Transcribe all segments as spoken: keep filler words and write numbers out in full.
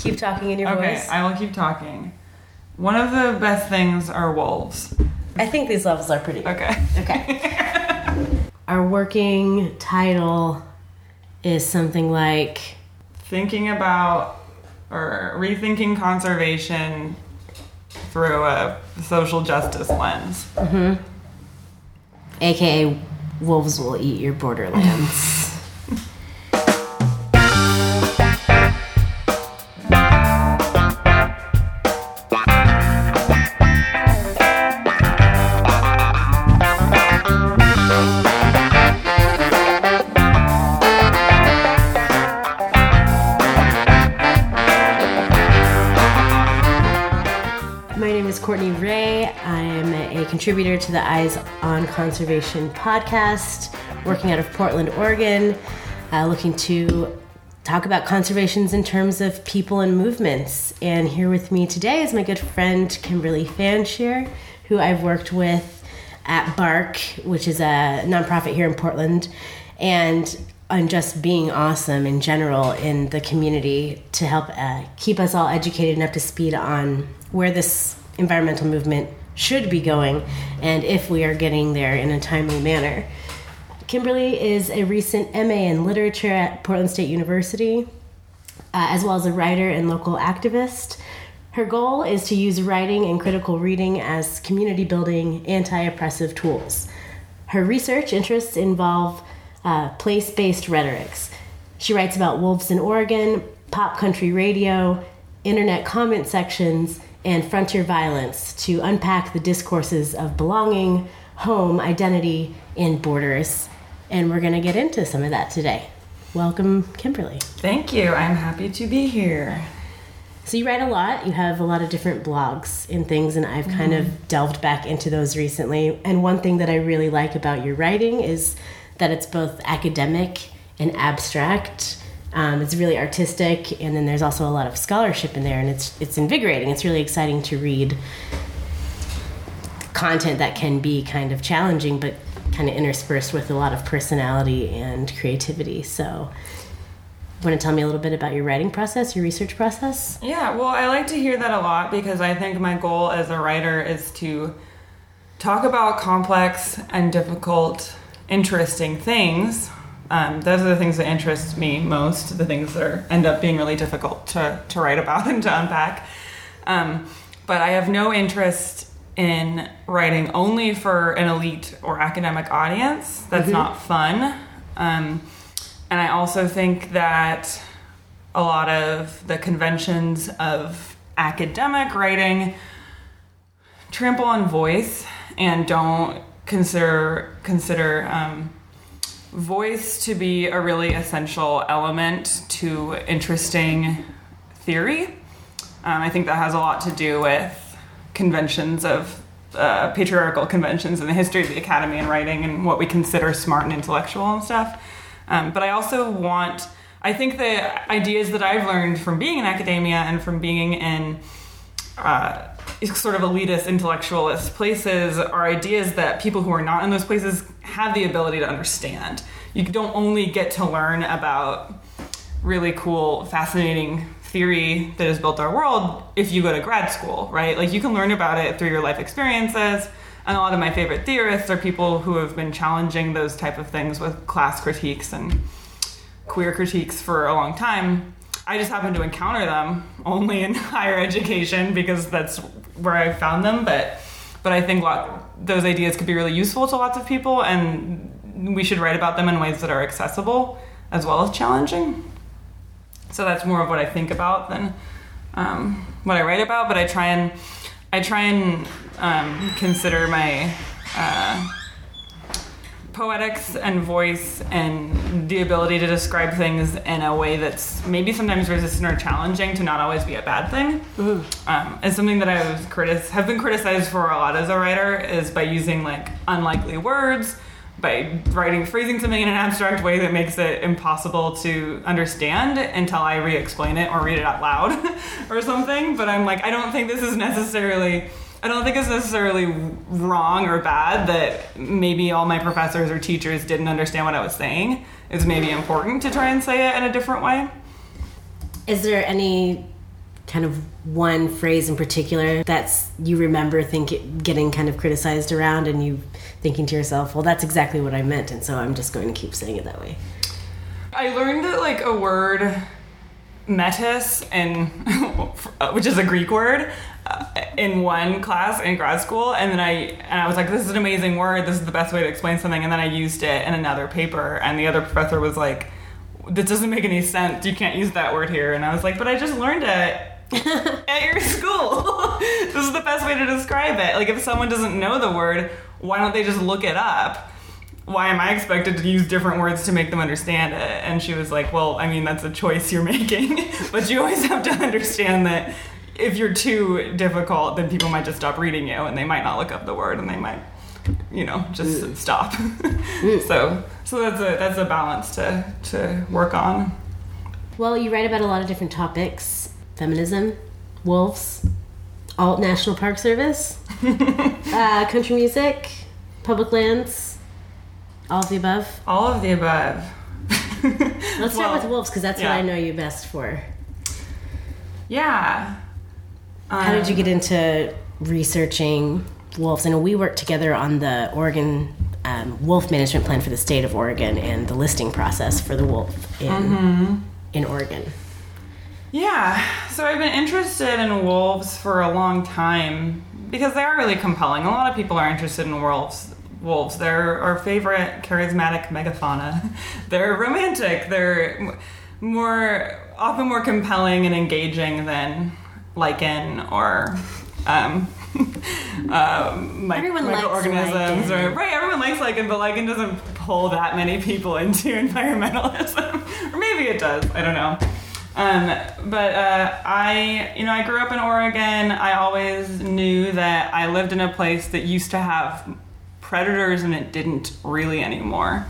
keep talking in your okay, voice. Okay, I will keep talking. One of the best things are wolves. I think these levels are pretty good. Okay. Okay. Our working title is something like... Thinking about or rethinking conservation through a social justice lens. Mm-hmm. A K A wolves will eat your borderlands. Courtney Ray. I'm a contributor to the Eyes on Conservation podcast, working out of Portland, Oregon, uh, looking to talk about conservations in terms of people and movements. And here with me today is my good friend Kimberly Fanshire, who I've worked with at Bark, which is a nonprofit here in Portland, and on just being awesome in general in the community to help uh, keep us all educated and up to speed on where this environmental movement should be going and if we are getting there in a timely manner. Kimberly is a recent M A in literature at Portland State University, uh, as well as a writer and local activist. Her goal is to use writing and critical reading as community building, anti-oppressive tools. Her research interests involve uh, place-based rhetorics. She writes about wolves in Oregon, pop country radio, internet comment sections, and frontier violence to unpack the discourses of belonging, home, identity, and borders. And we're going to get into some of that today. Welcome, Kimberly. Thank you. I'm happy to be here. So you write a lot. You have a lot of different blogs and things, and I've kind mm-hmm. of delved back into those recently. And one thing that I really like about your writing is that it's both academic and abstract. Um, it's really artistic, and then there's also a lot of scholarship in there, and it's it's invigorating. It's really exciting to read content that can be kind of challenging, but kind of interspersed with a lot of personality and creativity. So, want to tell me a little bit about your writing process, your research process? Yeah, well, I like to hear that a lot because I think my goal as a writer is to talk about complex and difficult, interesting things. Um, those are the things that interest me most, the things that are, end up being really difficult to, to write about and to unpack. Um, but I have no interest in writing only for an elite or academic audience. That's mm-hmm. not fun. Um, and I also think that a lot of the conventions of academic writing trample on voice and don't consider consider um, voice to be a really essential element to interesting theory. Um, I think that has a lot to do with conventions of uh, patriarchal conventions in the history of the academy and writing and what we consider smart and intellectual and stuff. Um, but I also want, I think the ideas that I've learned from being in academia and from being in uh, sort of elitist, intellectualist places are ideas that people who are not in those places have the ability to understand. You don't only get to learn about really cool, fascinating theory that has built our world if you go to grad school, right? Like you can learn about it through your life experiences. And a lot of my favorite theorists are people who have been challenging those type of things with class critiques and queer critiques for a long time. I just happen to encounter them only in higher education because that's where I found them. But but I think lot, those ideas could be really useful to lots of people, and we should write about them in ways that are accessible as well as challenging. So that's more of what I think about than um, what I write about. But I try and I try and um, consider my uh, poetics and voice and the ability to describe things in a way that's maybe sometimes resistant or challenging to not always be a bad thing. Mm-hmm. Um, and something that I was critic- have been criticized for a lot as a writer is by using like unlikely words, by writing, phrasing something in an abstract way that makes it impossible to understand until I re-explain it or read it out loud or something. But I'm like, I don't think this is necessarily, I don't think it's necessarily wrong or bad that maybe all my professors or teachers didn't understand what I was saying. It's maybe important to try and say it in a different way. Is there any kind of one phrase in particular that's you remember think getting kind of criticized around and you thinking to yourself, well, that's exactly what I meant, and so I'm just going to keep saying it that way? I learned that like a word metis, and which is a Greek word, uh, in one class in grad school, and then I and I was like, this is an amazing word, this is the best way to explain something, and then I used it in another paper, and the other professor was like, this doesn't make any sense, you can't use that word here, and I was like, but I just learned it at your school. This is the best way to describe it. Like, if someone doesn't know the word, why don't they just look it up? Why am I expected to use different words to make them understand it? And she was like, well, I mean, that's a choice you're making. But you always have to understand that if you're too difficult, then people might just stop reading you, and they might not look up the word, and they might, you know, just mm. stop. Mm. So so that's a that's a balance to, to work on. Well, you write about a lot of different topics. Feminism, wolves, alt National Park Service, uh, country music, public lands, all of the above? All of the above. Let's start well, with wolves, because that's yeah. what I know you best for. Yeah. Um, How did you get into researching wolves? I know we worked together on the Oregon um, wolf management plan for the state of Oregon and the listing process for the wolf in, mm-hmm. in Oregon. Yeah, so I've been interested in wolves for a long time because they are really compelling. A lot of people are interested in wolves. Wolves, they're our favorite charismatic megafauna. They're romantic. They're more often more compelling and engaging than lichen or um, uh, mi- microorganisms. Or, right, everyone likes lichen, but lichen doesn't pull that many people into environmentalism. Or maybe it does. I don't know. Um, but uh, I, you know, I grew up in Oregon. I always knew that I lived in a place that used to have predators, and it didn't really anymore,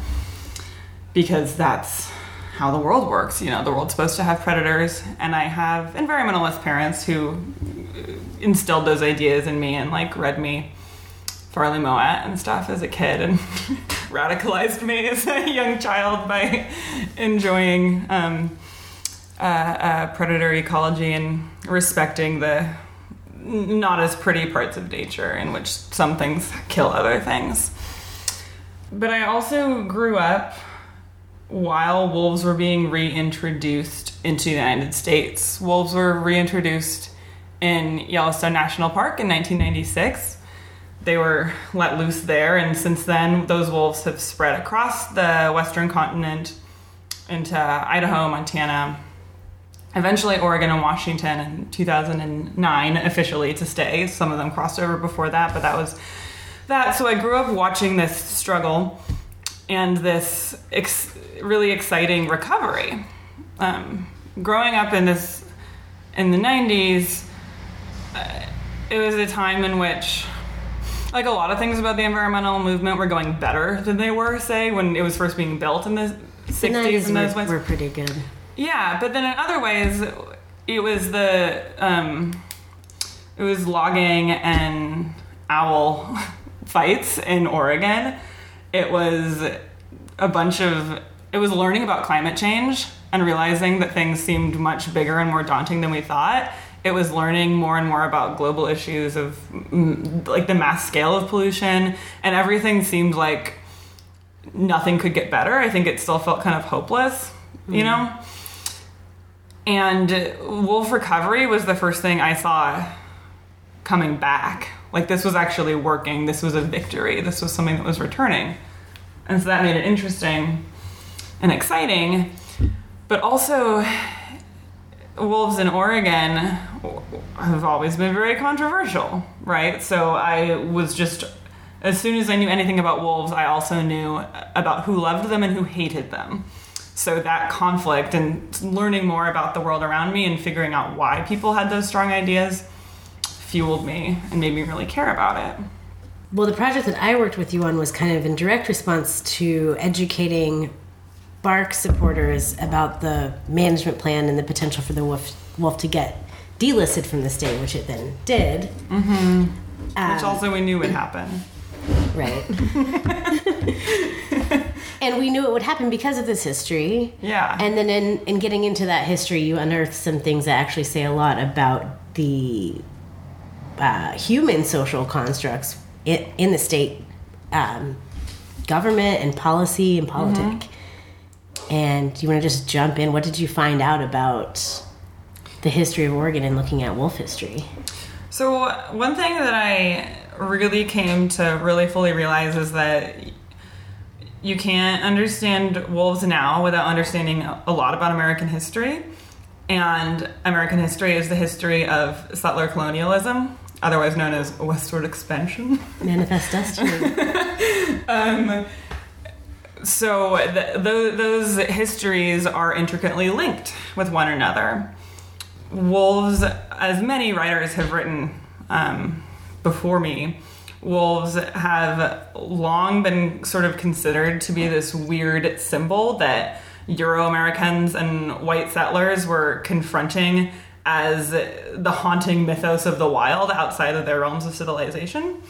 because that's how the world works. You know, the world's supposed to have predators, and I have environmentalist parents who instilled those ideas in me and like read me Farley Moet and stuff as a kid, and radicalized me as a young child by enjoying um, uh, uh, predator ecology and respecting the not as pretty parts of nature in which some things kill other things. But I also grew up while wolves were being reintroduced into the United States. Wolves were reintroduced in Yellowstone National Park in nineteen ninety-six. They were let loose there, and since then those wolves have spread across the western continent into Idaho, Montana, eventually Oregon and Washington in two thousand nine officially to stay. Some of them crossed over before that, but that was that. So I grew up watching this struggle and this ex- really exciting recovery. Um, growing up in this in the nineties, uh, it was a time in which, like a lot of things about the environmental movement, were going better than they were, say, when it was first being built in the sixties and those ones. Were pretty good. Yeah, but then in other ways, it was the um, it was logging and owl fights in Oregon. It was a bunch of it was learning about climate change and realizing that things seemed much bigger and more daunting than we thought. It was learning more and more about global issues of like the mass scale of pollution, and everything seemed like nothing could get better. I think it still felt kind of hopeless, you mm. know? And wolf recovery was the first thing I saw coming back. Like, this was actually working. This was a victory. This was something that was returning. And so that made it interesting and exciting. But also, wolves in Oregon have always been very controversial, right? So I was just, as soon as I knew anything about wolves, I also knew about who loved them and who hated them. So that conflict and learning more about the world around me and figuring out why people had those strong ideas fueled me and made me really care about it. Well, the project that I worked with you on was kind of in direct response to educating BARC supporters about the management plan and the potential for the wolf, wolf to get delisted from the state, which it then did. Mm-hmm. Um, which also we knew would happen. Right. And we knew it would happen because of this history. Yeah. And then in, in getting into that history, you unearth some things that actually say a lot about the uh, human social constructs in, in the state um, government and policy and politic. Mm-hmm. And you want to just jump in. What did you find out about the history of Oregon and looking at wolf history? So one thing that I really came to really fully realize is that you can't understand wolves now without understanding a lot about American history. And American history is the history of settler colonialism, otherwise known as westward expansion. Manifest destiny. um, so th- th- those histories are intricately linked with one another. Wolves, as many writers have written um, before me, wolves have long been sort of considered to be this weird symbol that Euro-Americans and white settlers were confronting as the haunting mythos of the wild outside of their realms of civilization.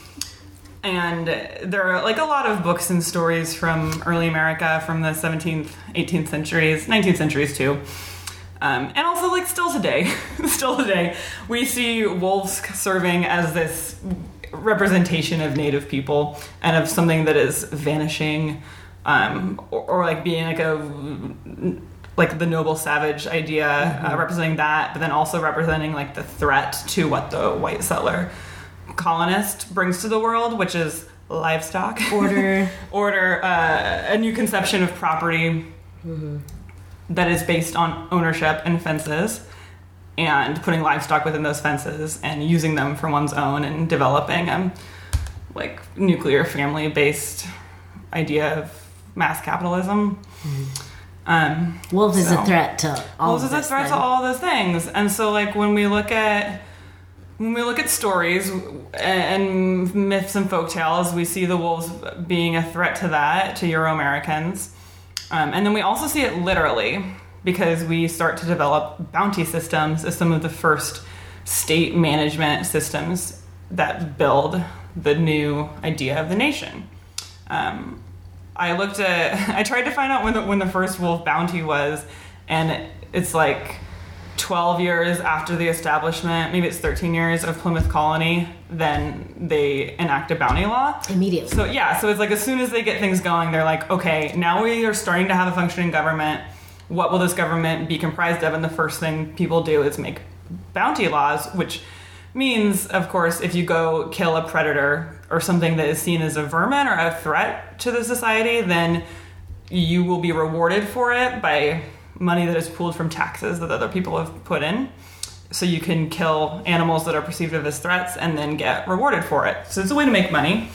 And there are like a lot of books and stories from early America from the seventeenth, eighteenth centuries, nineteenth centuries too. Um, and also, like, still today, still today, we see wolves serving as this representation of Native people and of something that is vanishing, um, or, or like being like a like the noble savage idea, mm-hmm. uh, representing that, but then also representing like the threat to what the white settler colonist brings to the world, which is livestock, order, order, uh, a new conception of property. Mm-hmm. That is based on ownership and fences and putting livestock within those fences and using them for one's own and developing a like nuclear family based idea of mass capitalism. Mm-hmm. Um, Wolves so, is a threat to all Wolves of is a threat then. to all those things. And so like when we look at when we look at stories and myths and folktales, we see the wolves being a threat to that, to Euro-Americans. Um, and then we also see it literally because we start to develop bounty systems as some of the first state management systems that build the new idea of the nation. Um, I looked at, I tried to find out when the, when the first wolf bounty was, and it's like twelve years after the establishment, maybe it's thirteen years of Plymouth Colony, then they enact a bounty law. Immediately. So yeah, so it's like as soon as they get things going, they're like, okay, now we are starting to have a functioning government. What will this government be comprised of? And the first thing people do is make bounty laws, which means, of course, if you go kill a predator or something that is seen as a vermin or a threat to the society, then you will be rewarded for it by money that is pooled from taxes that other people have put in. So you can kill animals that are perceived as threats and then get rewarded for it. So it's a way to make money.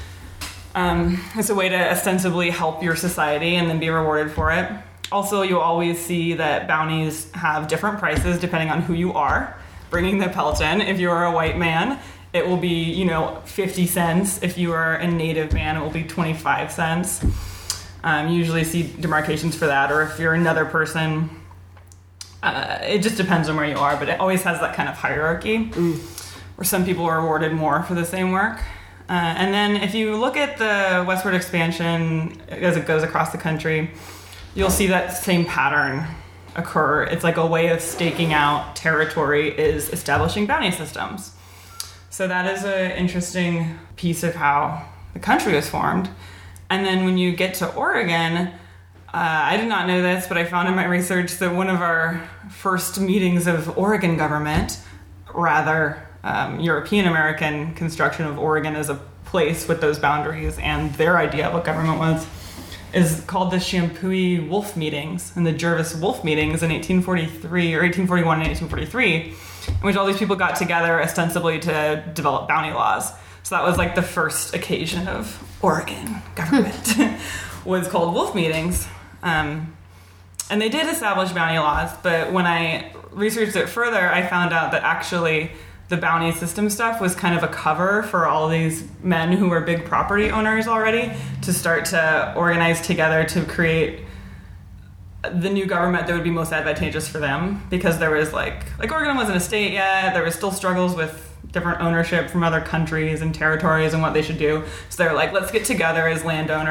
Um, it's a way to ostensibly help your society and then be rewarded for it. Also, you'll always see that bounties have different prices depending on who you are bringing the pelt in. If you are a white man, it will be, you know, fifty cents. If you are a native man, it will be twenty-five cents. Um, you usually see demarcations for that, or if you're another person, uh, it just depends on where you are, but it always has that kind of hierarchy mm. where some people are rewarded more for the same work. Uh, and then if you look at the westward expansion as it goes across the country, you'll see that same pattern occur. It's like a way of staking out territory is establishing bounty systems. So that is an interesting piece of how the country was formed. And then when you get to Oregon, uh, I did not know this, but I found in my research that one of our first meetings of Oregon government, rather um, European American construction of Oregon as a place with those boundaries and their idea of what government was, is called the Champoeg Wolf Meetings and the Jervis Wolf Meetings in eighteen forty-three or eighteen forty-one and eighteen forty-three, in which all these people got together ostensibly to develop bounty laws. So that was like the first occasion of Oregon government was called wolf meetings. Um, and they did establish bounty laws, but when I researched it further, I found out that actually the bounty system stuff was kind of a cover for all these men who were big property owners already to start to organize together to create the new government that would be most advantageous for them, because there was like, like Oregon wasn't a state yet, there was still struggles with different ownership from other countries and territories and what they should do. So they're like, let's get together as landowners,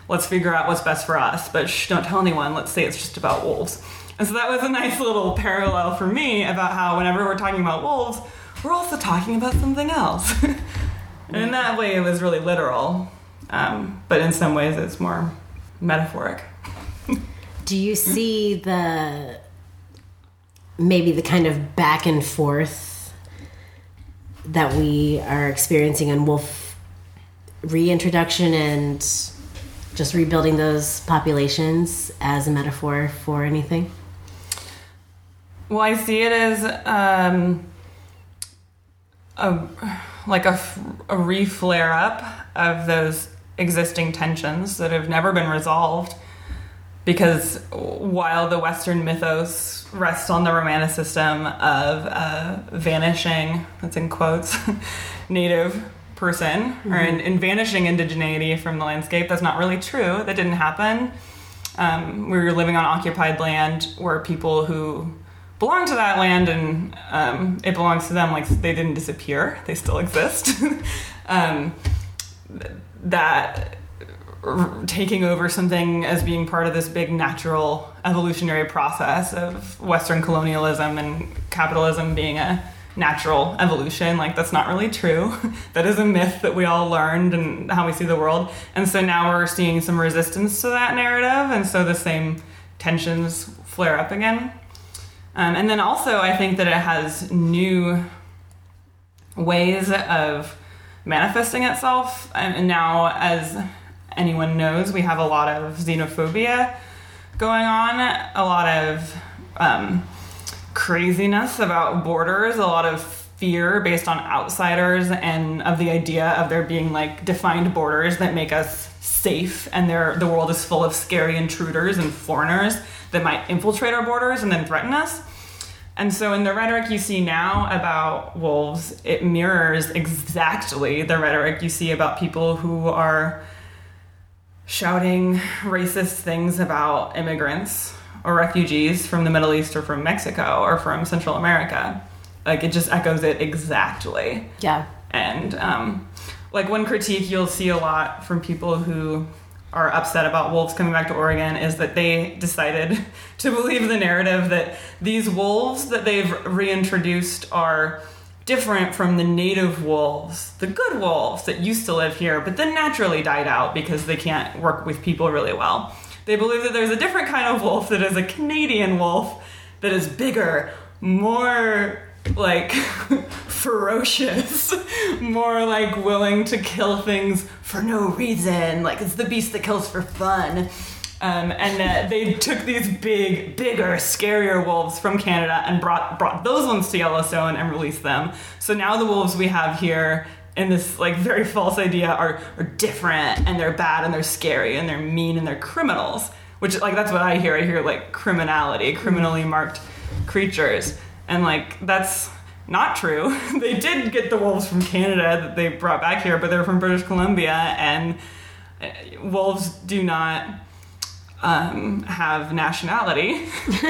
let's figure out what's best for us, but shh, don't tell anyone. Let's say it's just about wolves. And so that was a nice little parallel for me about how whenever we're talking about wolves, we're also talking about something else. And in that way, it was really literal. Um, but in some ways, it's more metaphoric. Do you see the, maybe the kind of back and forth that we are experiencing on wolf reintroduction and just rebuilding those populations as a metaphor for anything? Well, I see it as um, a like a, a re-flare up of those existing tensions that have never been resolved. Because while the Western mythos rests on the romantic system of a vanishing, that's in quotes, native person, mm-hmm. or in, in vanishing indigeneity from the landscape, that's not really true. That didn't happen. Um, we were living on occupied land where people who belong to that land and um, it belongs to them, like they didn't disappear, they still exist. um, that r- taking over something as being part of this big natural evolutionary process of Western colonialism and capitalism being a natural evolution, like that's not really true. That is a myth that we all learned and how we see the world. And so now we're seeing some resistance to that narrative, and so the same tensions flare up again. Um, and then also, I think that it has new ways of manifesting itself. And now, as anyone knows, we have a lot of xenophobia going on, a lot of um, craziness about borders, a lot of fear based on outsiders and of the idea of there being like defined borders that make us safe, and there the world is full of scary intruders and foreigners that might infiltrate our borders and then threaten us. And so in the rhetoric you see now about wolves, it mirrors exactly the rhetoric you see about people who are shouting racist things about immigrants or refugees from the Middle East or from Mexico or from Central America. Like, it just echoes it exactly. Yeah. And um, like one critique you'll see a lot from people who are upset about wolves coming back to Oregon is that they decided to believe the narrative that these wolves that they've reintroduced are different from the native wolves, the good wolves that used to live here, but then naturally died out because they can't work with people really well. They believe that there's a different kind of wolf that is a Canadian wolf that is bigger, more like ferocious, more like willing to kill things for no reason, like it's the beast that kills for fun. Um, and that they took these big, bigger, scarier wolves from Canada and brought brought those ones to Yellowstone and released them. So now the wolves we have here in this like very false idea are, are different, and they're bad and they're scary and they're mean and they're criminals. Which, like, that's what I hear. I hear like criminality, criminally marked creatures. And like, that's not true. They did get the wolves from Canada that they brought back here, but they're from British Columbia, and wolves do not um, have nationality.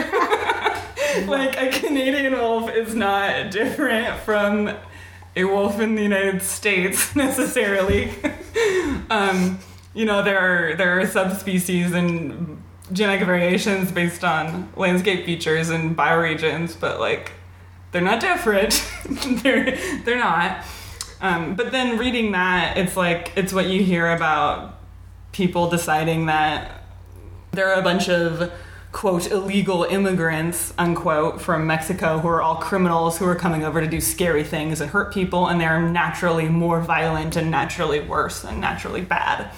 Like, a Canadian wolf is not different from a wolf in the United States necessarily. um, you know, there are there are subspecies and genetic variations based on landscape features and bioregions, but like, they're not different. they're they're not. Um, but then reading that, it's like, it's what you hear about people deciding that there are a bunch of, quote, illegal immigrants, unquote, from Mexico who are all criminals who are coming over to do scary things and hurt people, and they're naturally more violent and naturally worse and naturally bad.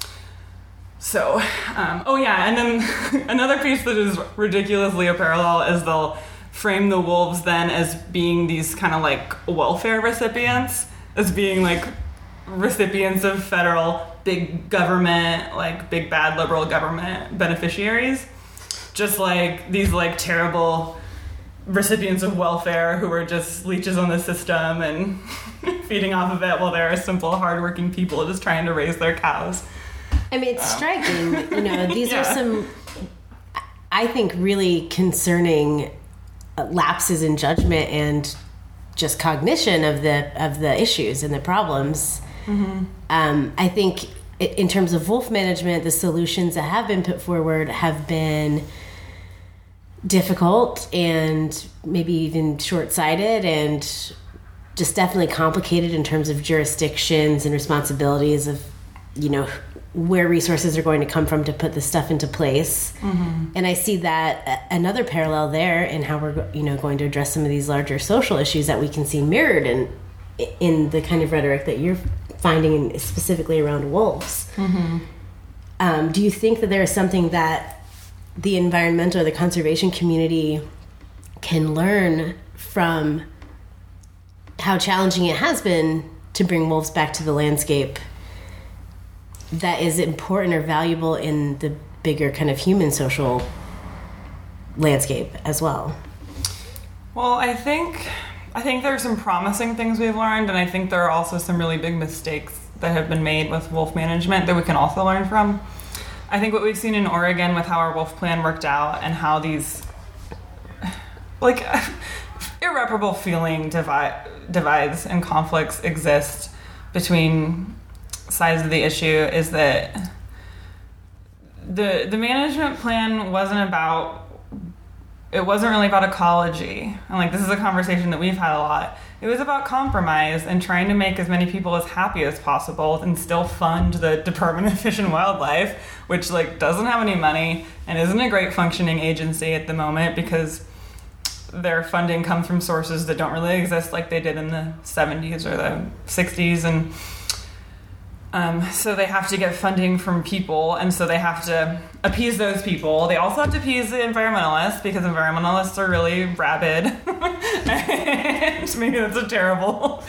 So, um, oh yeah, and then another piece that is ridiculously a parallel is they'll frame the wolves then as being these kind of like welfare recipients, as being like recipients of federal big government, like big bad liberal government beneficiaries. Just like these like terrible recipients of welfare who are just leeches on the system and feeding off of it while they're simple, hardworking people just trying to raise their cows. I mean, it's um. striking, you know, these Yeah. are some, I think, really concerning lapses in judgment and just cognition of the of the issues and the problems. Mm-hmm. Um, I think in terms of wolf management, the solutions that have been put forward have been difficult and maybe even short-sighted and just definitely complicated in terms of jurisdictions and responsibilities of, you know, where resources are going to come from to put this stuff into place. Mm-hmm. And I see that another parallel there in how we're, you know, going to address some of these larger social issues that we can see mirrored in in the kind of rhetoric that you're finding specifically around wolves. Mm-hmm. Um, do you think that there is something that the environmental or the conservation community can learn from how challenging it has been to bring wolves back to the landscape that is important or valuable in the bigger kind of human social landscape as well? Well, I think I think there are some promising things we've learned, and I think there are also some really big mistakes that have been made with wolf management that we can also learn from. I think what we've seen in Oregon with how our wolf plan worked out and how these like irreparable feeling divide, divides and conflicts exist between sides of the issue is that the the management plan wasn't about it wasn't really about ecology. And like this is a conversation that we've had a lot. It was about compromise and trying to make as many people as happy as possible and still fund the Department of Fish and Wildlife, which like doesn't have any money and isn't a great functioning agency at the moment because their funding comes from sources that don't really exist like they did in the seventies or the sixties. And Um, so they have to get funding from people, and so they have to appease those people. They also have to appease the environmentalists, because environmentalists are really rabid. And maybe that's a terrible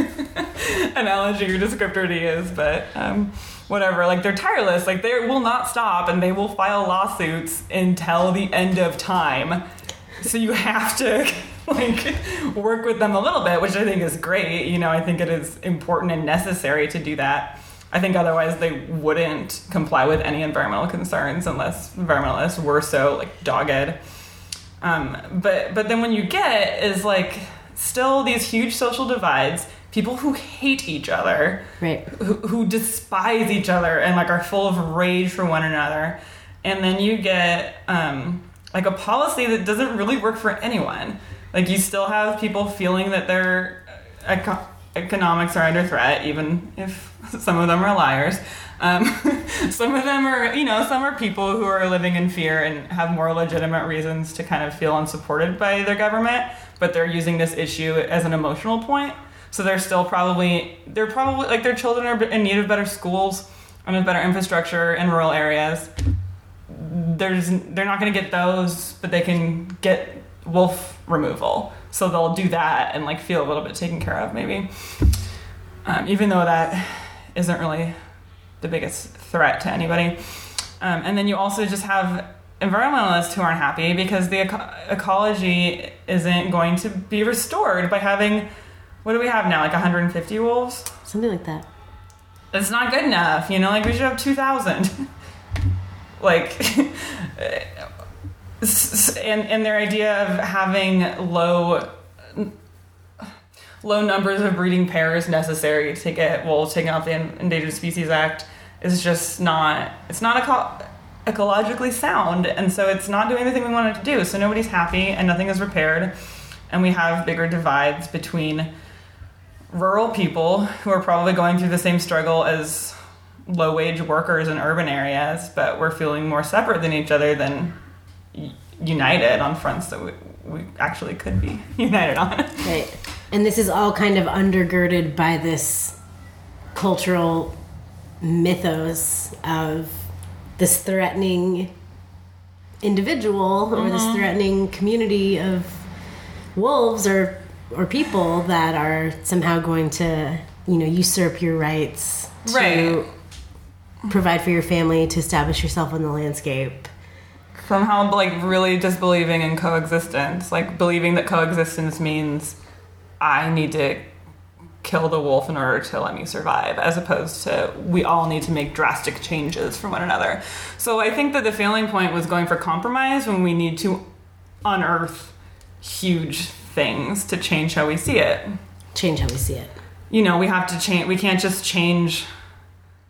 analogy or descriptor to use, but um, whatever. Like, they're tireless. Like, they will not stop, and they will file lawsuits until the end of time. So you have to like work with them a little bit, which I think is great. You know, I think it is important and necessary to do that. I think otherwise they wouldn't comply with any environmental concerns unless environmentalists were so like dogged. Um, but but then when you get is like still these huge social divides, people who hate each other, right? Who, who despise each other and like are full of rage for one another, and then you get um, like a policy that doesn't really work for anyone. Like you still have people feeling that their eco- economics are under threat, even if some of them are liars. Um, some of them are, you know, some are people who are living in fear and have more legitimate reasons to kind of feel unsupported by their government, but they're using this issue as an emotional point. So they're still probably, they're probably, like their children are in need of better schools and of better infrastructure in rural areas. There's, they're not going to get those, but they can get wolf removal. So they'll do that and like feel a little bit taken care of maybe. Um, even though that isn't really the biggest threat to anybody. Um, and then you also just have environmentalists who aren't happy because the eco- ecology isn't going to be restored by having, what do we have now, like one hundred fifty wolves? Something like that. It's not good enough, you know, like we should have two thousand. Like, and, and their idea of having low low numbers of breeding pairs necessary to get wolves taken off the Endangered Species Act is just not, it's not eco- ecologically sound, and so it's not doing anything we want it to do. So nobody's happy and nothing is repaired, and we have bigger divides between rural people who are probably going through the same struggle as low-wage workers in urban areas, but we're feeling more separate than each other than united on fronts that we, we actually could be united on. Right. And this is all kind of undergirded by this cultural mythos of this threatening individual or mm-hmm. this threatening community of wolves or or people that are somehow going to, you know, usurp your rights to right. provide for your family, to establish yourself on the landscape. Somehow, like, really disbelieving in coexistence. Like, believing that coexistence means I need to kill the wolf in order to let me survive, as opposed to we all need to make drastic changes for one another. So I think that the failing point was going for compromise when we need to unearth huge things to change how we see it. Change how we see it. You know, we have to change. We can't just change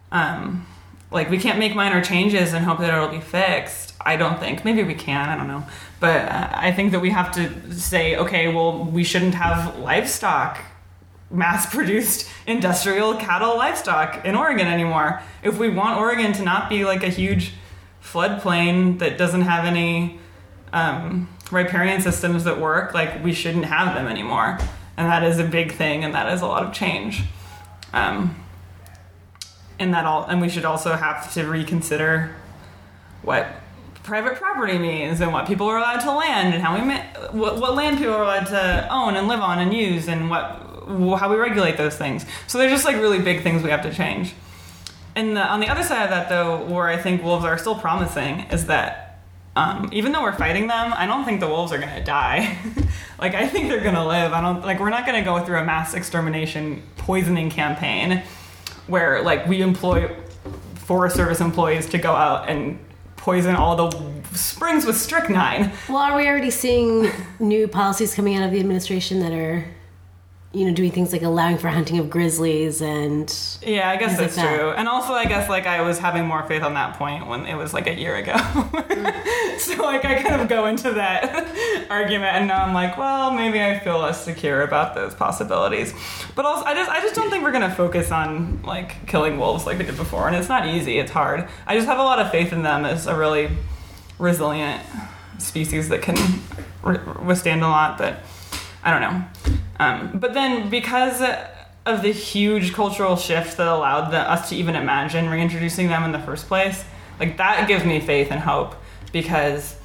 um, like we can't make minor changes and hope that it'll be fixed. I don't think. Maybe we can. I don't know. But uh, I think that we have to say, okay, well, we shouldn't have livestock, mass-produced industrial cattle livestock in Oregon anymore. If we want Oregon to not be like a huge floodplain that doesn't have any um, riparian systems that work, like we shouldn't have them anymore. And that is a big thing, and that is a lot of change. Um, and that all, and we should also have to reconsider what private property means and what people are allowed to land and how we ma- what, what land people are allowed to own and live on and use and what how we regulate those things. So they're just like really big things we have to change. And the, on the other side of that, though, where I think wolves are still promising is that um, even though we're fighting them, I don't think the wolves are going to die. Like I think they're going to live. I don't like we're not going to go through a mass extermination poisoning campaign where like we employ Forest Service employees to go out and poison all the springs with strychnine. Well, are we already seeing new policies coming out of the administration that are, you know, doing things like allowing for hunting of grizzlies and... Yeah, I guess that's like that. true. And also, I guess, like, I was having more faith on that point when it was, like, a year ago. Mm. So, like, I kind of go into that argument, and now I'm like, well, maybe I feel less secure about those possibilities. But also, I just I just don't think we're going to focus on, like, killing wolves like we did before. And it's not easy. It's hard. I just have a lot of faith in them as a really resilient species that can re- withstand a lot, but I don't know. Um, but then because of the huge cultural shift that allowed the, us to even imagine reintroducing them in the first place, like that gives me faith and hope, because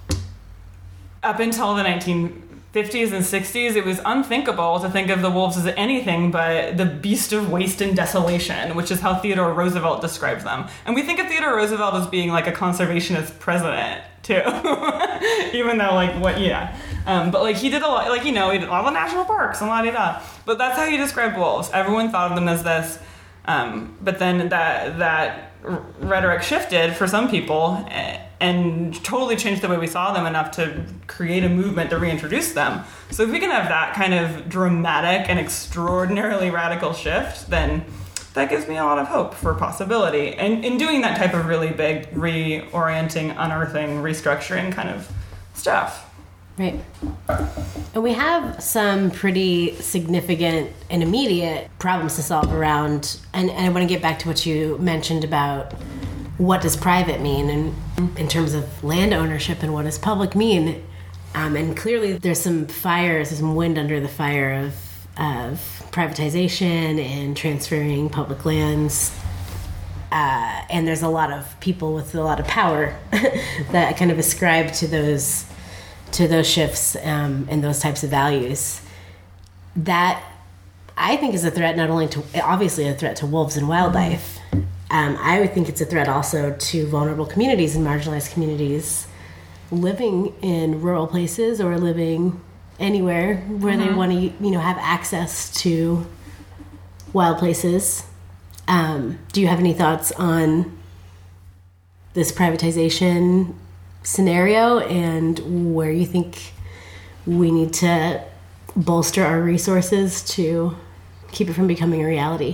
up until the nineteen fifties and sixties, it was unthinkable to think of the wolves as anything but the beast of waste and desolation, which is how Theodore Roosevelt describes them. And we think of Theodore Roosevelt as being like a conservationist president, too. Even though, like, what, yeah. Um, but, like, he did a lot, like, you know, he did all the national parks and la-di-da. But that's how he described wolves. Everyone thought of them as this. Um, but then that that r- rhetoric shifted for some people and totally changed the way we saw them enough to create a movement to reintroduce them. So if we can have that kind of dramatic and extraordinarily radical shift, then that gives me a lot of hope for possibility. And in doing that type of really big reorienting, unearthing, restructuring kind of stuff. Right. And we have some pretty significant and immediate problems to solve around, and, and I want to get back to what you mentioned about what does private mean and in terms of land ownership and what does public mean. Um, and clearly there's some fires, there's some wind under the fire of, of privatization and transferring public lands. Uh, and there's a lot of people with a lot of power that kind of ascribe to those to those shifts um, and those types of values. That I think is a threat not only to, obviously a threat to wolves and wildlife. Um, I would think it's a threat also to vulnerable communities and marginalized communities living in rural places or living anywhere where mm-hmm. they want to, you know, have access to wild places. Um, do you have any thoughts on this privatization scenario and where you think we need to bolster our resources to keep it from becoming a reality?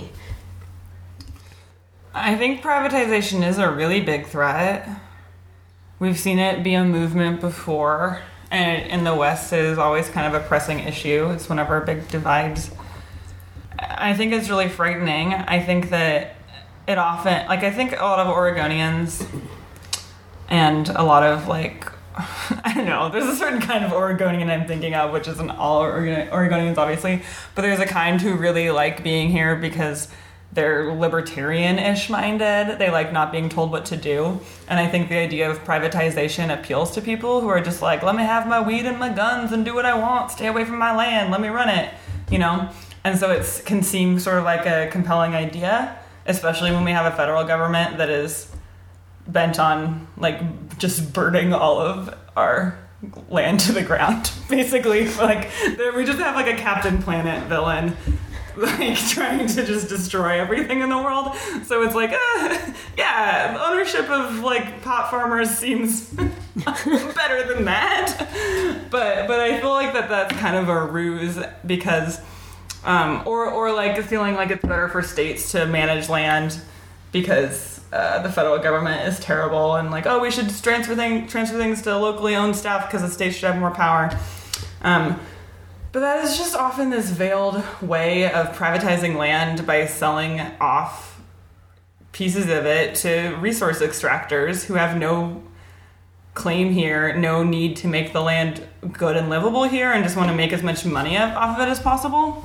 I think privatization is a really big threat. We've seen it be a movement before, and in the West it is always kind of a pressing issue. It's one of our big divides. I think it's really frightening. I think that it often, like I think a lot of Oregonians and a lot of like, I don't know, there's a certain kind of Oregonian I'm thinking of, which isn't all Oregon- Oregonians obviously, but there's a kind who really like being here because they're libertarian-ish minded. They like not being told what to do. And I think the idea of privatization appeals to people who are just like, let me have my weed and my guns and do what I want. Stay away from my land. Let me run it, you know? And so it can seem sort of like a compelling idea, especially when we have a federal government that is bent on like just burning all of our land to the ground. Basically, like we just have like a Captain Planet villain like trying to just destroy everything in the world. So it's like, uh, yeah, ownership of like pot farmers seems better than that. But but I feel like that that's kind of a ruse because, um, or or like feeling like it's better for states to manage land because uh, the federal government is terrible and like, oh, we should just transfer, thing, transfer things to locally owned stuff because the states should have more power. Um, but that is just often this veiled way of privatizing land by selling off pieces of it to resource extractors who have no claim here, no need to make the land good and livable here, and just want to make as much money off of it as possible.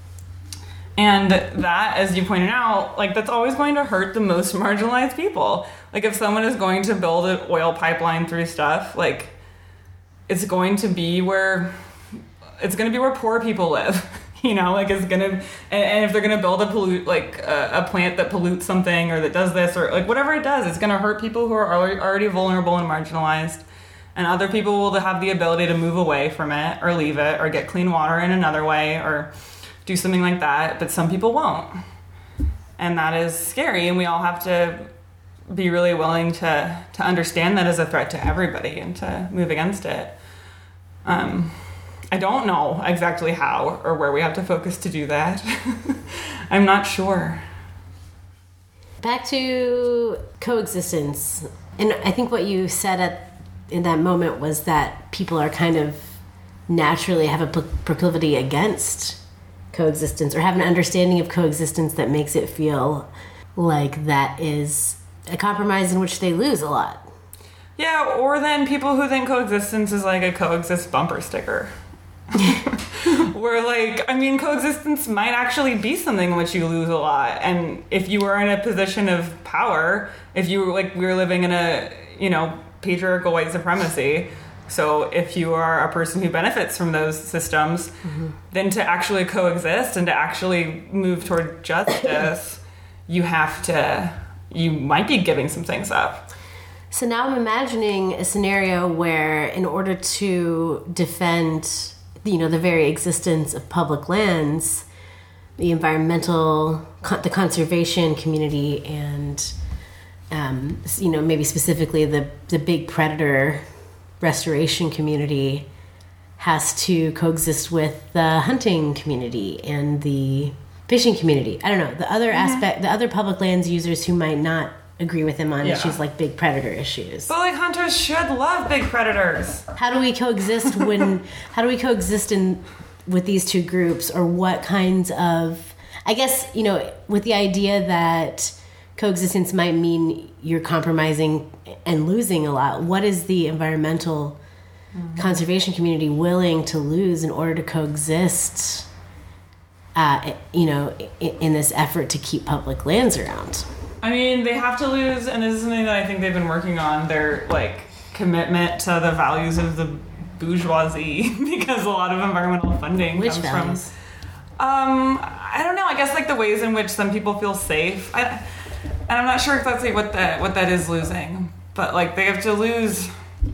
And that, as you pointed out, like that's always going to hurt the most marginalized people. Like if someone is going to build an oil pipeline through stuff, like it's going to be where it's going to be where poor people live. You know, like it's going to, and, and if they're going to build a pollute, like a, a plant that pollutes something or that does this or like whatever it does, it's going to hurt people who are already, already vulnerable and marginalized. And other people will have the ability to move away from it or leave it or get clean water in another way or do something like that, but some people won't. And that is scary, and we all have to be really willing to, to understand that as a threat to everybody and to move against it. Um, I don't know exactly how or where we have to focus to do that. I'm not sure. Back to coexistence. And I think what you said at in that moment was that people are kind of naturally have a proclivity against coexistence or have an understanding of coexistence that makes it feel like that is a compromise in which they lose a lot. Yeah, or then people who think coexistence is like a coexist bumper sticker. Where like, I mean, coexistence might actually be something in which you lose a lot. And if you were in a position of power, if you were like, we were living in a, you know, patriarchal white supremacy, so if you are a person who benefits from those systems, mm-hmm. then to actually coexist and to actually move toward justice, you have to, you might be giving some things up. So now I'm imagining a scenario where in order to defend, you know, the very existence of public lands, the environmental, the conservation community and, um, you know, maybe specifically the, the big predator restoration community has to coexist with the hunting community and the fishing community. I don't know, the other mm-hmm. aspect, the other public lands users who might not agree with him on yeah. issues like big predator issues. But like hunters should love big predators. How do we coexist when, how do we coexist in with these two groups, or what kinds of, I guess, you know, with the idea that coexistence might mean you're compromising and losing a lot. What is the environmental mm-hmm. conservation community willing to lose in order to coexist, uh, you know, in, in this effort to keep public lands around? I mean, they have to lose, and this is something that I think they've been working on, their, like, commitment to the values of the bourgeoisie, because a lot of environmental funding Which comes values? from... Um, I don't know, I guess, like, the ways in which some people feel safe. I, and I'm not sure exactly what that, what that is losing, but, like, they have to lose...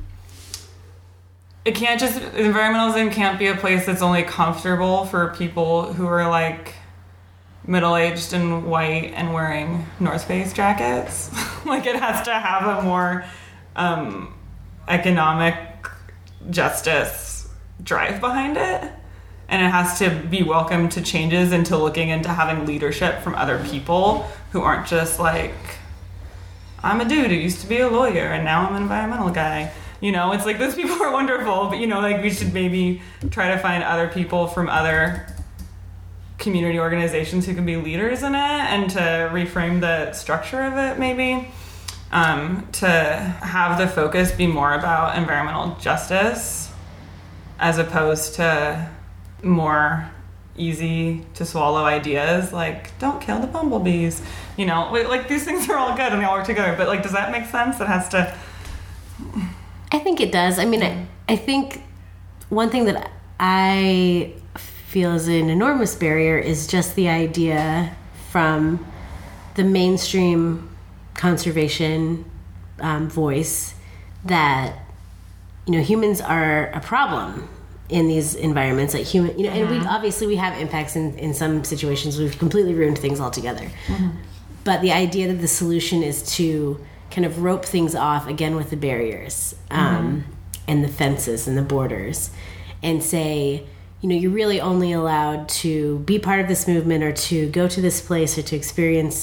It can't just... Environmentalism can't be a place that's only comfortable for people who are, like... middle-aged and white and wearing North Face jackets. Like, it has to have a more um, economic justice drive behind it. And it has to be welcome to changes and to looking into having leadership from other people who aren't just like, I'm a dude who used to be a lawyer and now I'm an environmental guy. You know, it's like, those people are wonderful, but, you know, like, we should maybe try to find other people from other community organizations who can be leaders in it, and to reframe the structure of it, maybe um, to have the focus be more about environmental justice as opposed to more easy to swallow ideas like, don't kill the bumblebees, you know, like, these things are all good and they all work together, but like, does that make sense? It has to. I think it does. I mean, I, I think one thing that I feel is an enormous barrier is just the idea from the mainstream conservation um, voice that, you know, humans are a problem in these environments. Like human, you know, mm-hmm. and we obviously we have impacts in, in some situations. We've completely ruined things altogether. Mm-hmm. But the idea that the solution is to kind of rope things off again with the barriers um, mm-hmm. and the fences and the borders, and say, you know, you're really only allowed to be part of this movement or to go to this place or to experience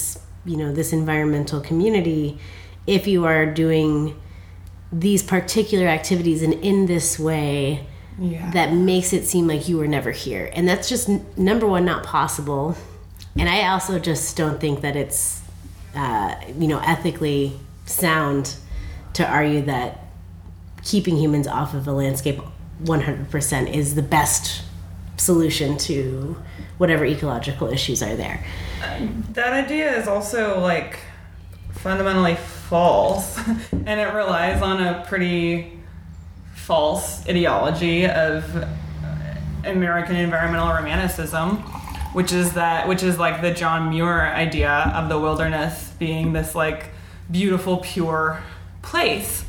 you know, this environmental community, if you are doing these particular activities and in this way, yeah. that makes it seem like you were never here. And that's just, number one, not possible. And I also just don't think that it's, uh, you know, ethically sound to argue that keeping humans off of a landscape one hundred percent is the best solution to whatever ecological issues are there. That idea is also, like, fundamentally false, and it relies on a pretty false ideology of American environmental romanticism, which is that, which is like the John Muir idea of the wilderness being this, like, beautiful, pure place.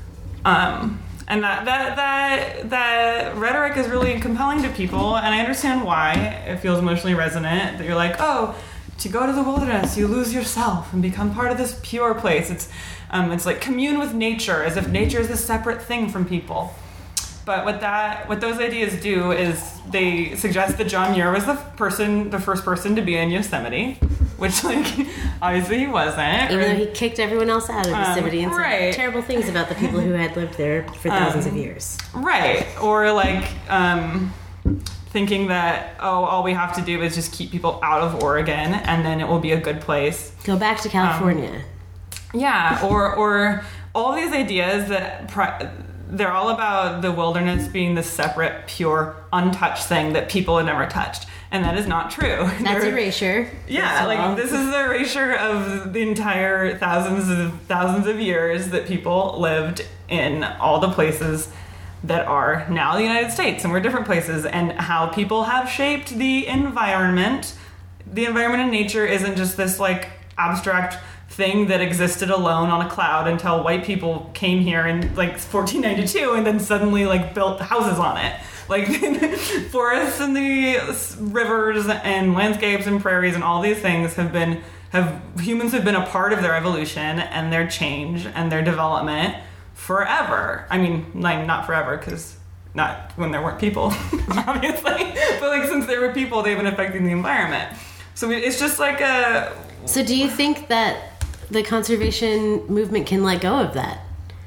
Um, and that, that, that, that rhetoric is really compelling to people, and I understand why it feels emotionally resonant, that you're like, oh, to go to the wilderness, you lose yourself and become part of this pure place. It's, um, it's like commune with nature, as if nature is a separate thing from people. But what that, what those ideas do is they suggest that John Muir was the person, the first person to be in Yosemite, which, like, obviously he wasn't. Even though he kicked everyone else out of Yosemite um, and right. said terrible things about the people who had lived there for thousands um, of years. Right. Or, like, um, thinking that, oh, all we have to do is just keep people out of Oregon and then it will be a good place. Go back to California. Um, yeah. Or, or all these ideas that... Pri- they're all about the wilderness being this separate, pure, untouched thing that people had never touched. And that is not true. That's erasure. Yeah, like this is the erasure of the entire thousands of thousands of years that people lived in all the places that are now the United States, and we're different places, and how people have shaped the environment. The environment and nature isn't just this, like, abstract thing that existed alone on a cloud until white people came here in, like, fourteen ninety-two and then suddenly, like, built houses on it. Like, forests and the rivers and landscapes and prairies and all these things have been, have humans have been a part of their evolution and their change and their development forever. I mean, like, not forever, because not when there weren't people, obviously. But, like, since there were people, they've been affecting the environment. So it's just like a... So do you think that the conservation movement can let go of that?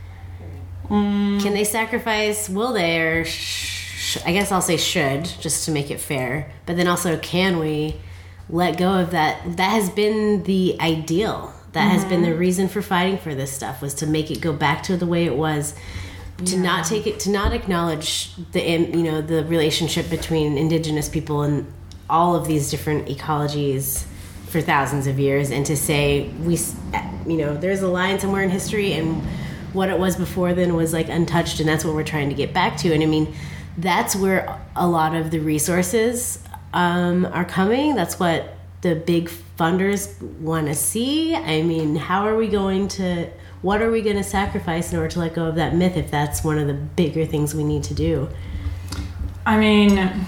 Mm. Can they sacrifice, will they, or sh- I guess I'll say should, just to make it fair, but then also can we let go of that? That has been the ideal. That mm-hmm. has been the reason for fighting for this stuff, was to make it go back to the way it was, to yeah. not take it, to not acknowledge the, you know, the relationship between indigenous people and all of these different ecologies for thousands of years, and to say, we, you know, there's a line somewhere in history and what it was before then was, like, untouched, and that's what we're trying to get back to. And I mean, that's where a lot of the resources um, are coming. That's what the big funders want to see. I mean, how are we going to, what are we going to sacrifice in order to let go of that myth if that's one of the bigger things we need to do? I mean,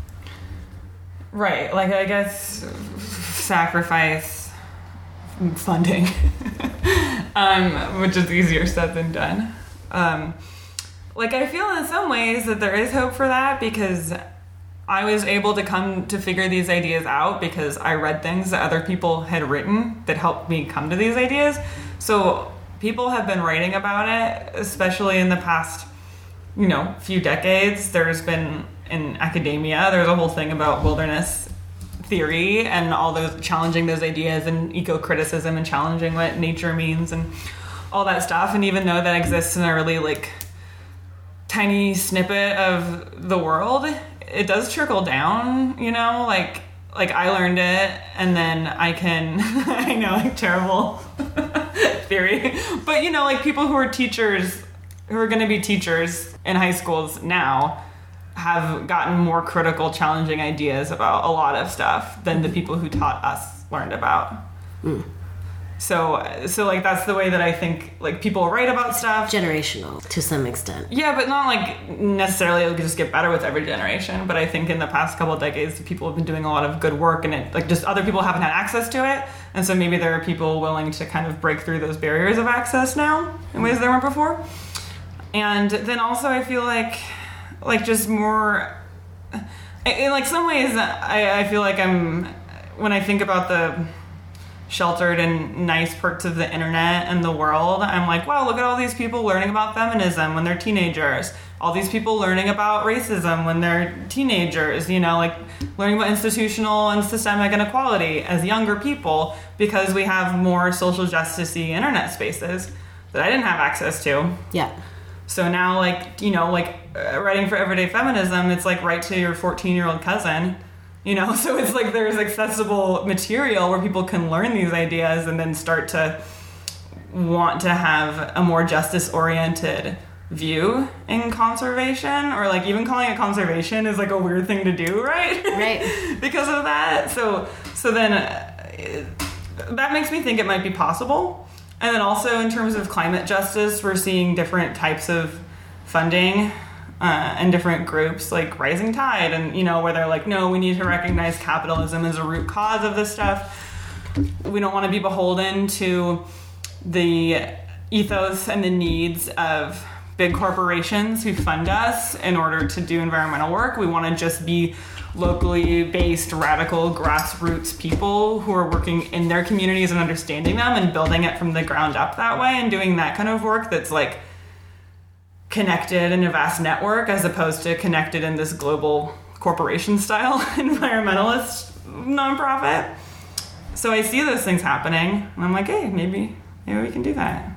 right, like, I guess sacrifice funding, um, which is easier said than done. Um, like, I feel in some ways that there is hope for that, because I was able to come to figure these ideas out because I read things that other people had written that helped me come to these ideas. So people have been writing about it, especially in the past, you know, few decades. There's been, in academia, there's a whole thing about wilderness theory and all those, challenging those ideas, and eco-criticism and challenging what nature means and all that stuff. And even though that exists in a really, like, tiny snippet of the world, it does trickle down, you know, like, like I learned it, and then I can, I know, like, terrible theory, but, you know, like, people who are teachers, who are going to be teachers in high schools now, have gotten more critical, challenging ideas about a lot of stuff than the people who taught us learned about. Mm. So, so like, that's the way that I think, like, people write about stuff. Generational, to some extent. Yeah, but not, like, necessarily it'll just get better with every generation. But I think in the past couple of decades, people have been doing a lot of good work, and it, like, just other people haven't had access to it. And so maybe there are people willing to kind of break through those barriers of access now in ways there weren't before. And then also I feel like, like, just more, in, like, some ways, I, I feel like I'm, when I think about the sheltered in nice parts of the internet and the world, I'm like, wow, look at all these people learning about feminism when they're teenagers. All these people learning about racism when they're teenagers, you know, like learning about institutional and systemic inequality as younger people because we have more social justice-y internet spaces that I didn't have access to. Yeah. So now, like, you know, like uh, writing for Everyday Feminism, it's like write to your fourteen-year-old cousin. You know, so it's like there's accessible material where people can learn these ideas and then start to want to have a more justice-oriented view in conservation, or like even calling it conservation is like a weird thing to do, right? Right. Because of that. So, so then uh, that makes me think it might be possible. And then also in terms of climate justice, we're seeing different types of funding Uh, and different groups like Rising Tide, and you know, where they're like, no, we need to recognize capitalism as a root cause of this stuff. We don't want to be beholden to the ethos and the needs of big corporations who fund us in order to do environmental work. We want to just be locally based, radical, grassroots people who are working in their communities and understanding them and building it from the ground up that way, and doing that kind of work that's like connected in a vast network as opposed to connected in this global corporation style environmentalist nonprofit. So I see those things happening and I'm like, hey, maybe maybe we can do that.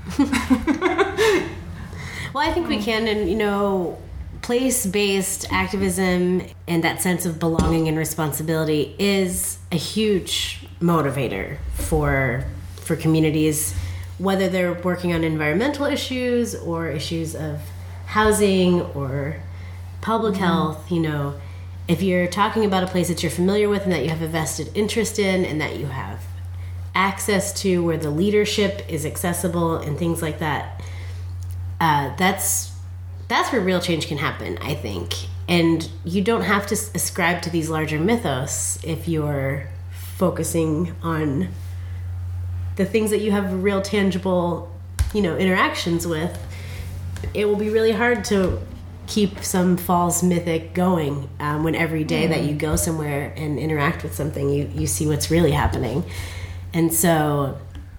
Well, I think we can, and you know, place-based activism and that sense of belonging and responsibility is a huge motivator for for communities, whether they're working on environmental issues or issues of housing or public mm-hmm. health. You know, if you're talking about a place that you're familiar with and that you have a vested interest in and that you have access to, where the leadership is accessible and things like that, uh, that's that's where real change can happen, I think. And you don't have to ascribe to these larger mythos if you're focusing on the things that you have real tangible, you know, interactions with. It will be really hard to keep some false mythic going um, when every day mm-hmm. that you go somewhere and interact with something, you, you see what's really happening. And so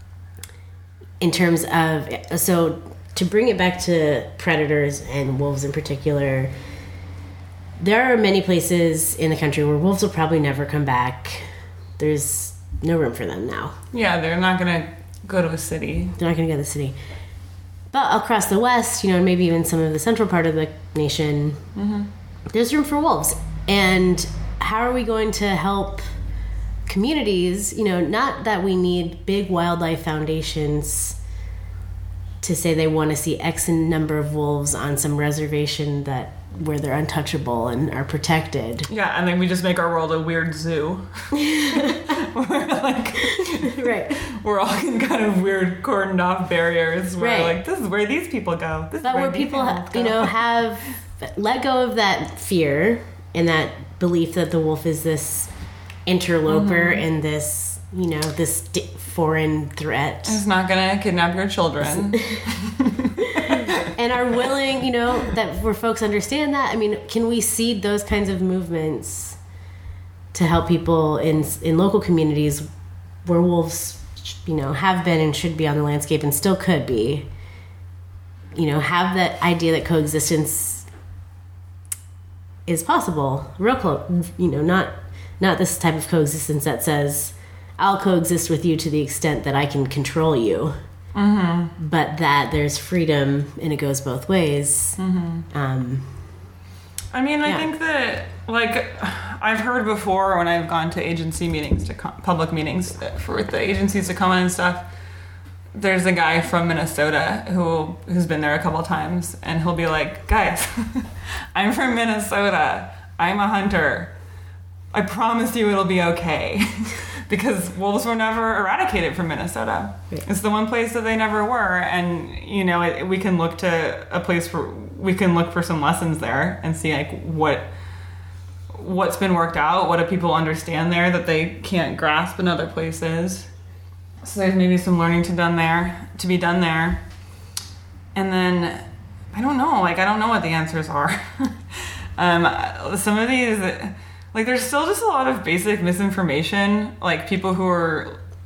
in terms of, so to bring it back to predators and wolves in particular, there are many places in the country where wolves will probably never come back. There's no room for them now. Yeah, they're not going to go to a city. They're not going to go to the city. But across the West, you know, maybe even some of the central part of the nation, mm-hmm. there's room for wolves. And how are we going to help communities? You know, not that we need big wildlife foundations to say they want to see X number of wolves on some reservation that where they're untouchable and are protected. Yeah, and then we just make our world a weird zoo. We're like, right. We're all in kind of weird cordoned off barriers where right. like, this is where these people go. This but is where, where people, ha- you know, have let go of that fear and that belief that the wolf is this interloper mm-hmm. and this, you know, this di- foreign threat. It's not going to kidnap your children. And are willing, you know, that where folks understand that. I mean, can we seed those kinds of movements to help people in in local communities where wolves, you know, have been and should be on the landscape and still could be, you know, have that idea that coexistence is possible, real close, you know, not not this type of coexistence that says I'll coexist with you to the extent that I can control you. Mm-hmm. But that there's freedom and it goes both ways. Mm-hmm. Um, I mean, I yeah. think that, like, I've heard before when I've gone to agency meetings, to com- public meetings for the agencies to come in and stuff, there's a guy from Minnesota who, who's been there a couple of times, and he'll be like, guys, I'm from Minnesota. I'm a hunter. I promise you it'll be okay. Because wolves were never eradicated from Minnesota. Right. It's the one place that they never were. And, you know, it, we can look to a place where we can look for some lessons there and see, like, what, what's been worked out. What do people understand there that they can't grasp in other places? So there's maybe some learning to done there, to be done there. And then, I don't know. Like, I don't know what the answers are. um, some of these... Like, there's still just a lot of basic misinformation. Like, people who are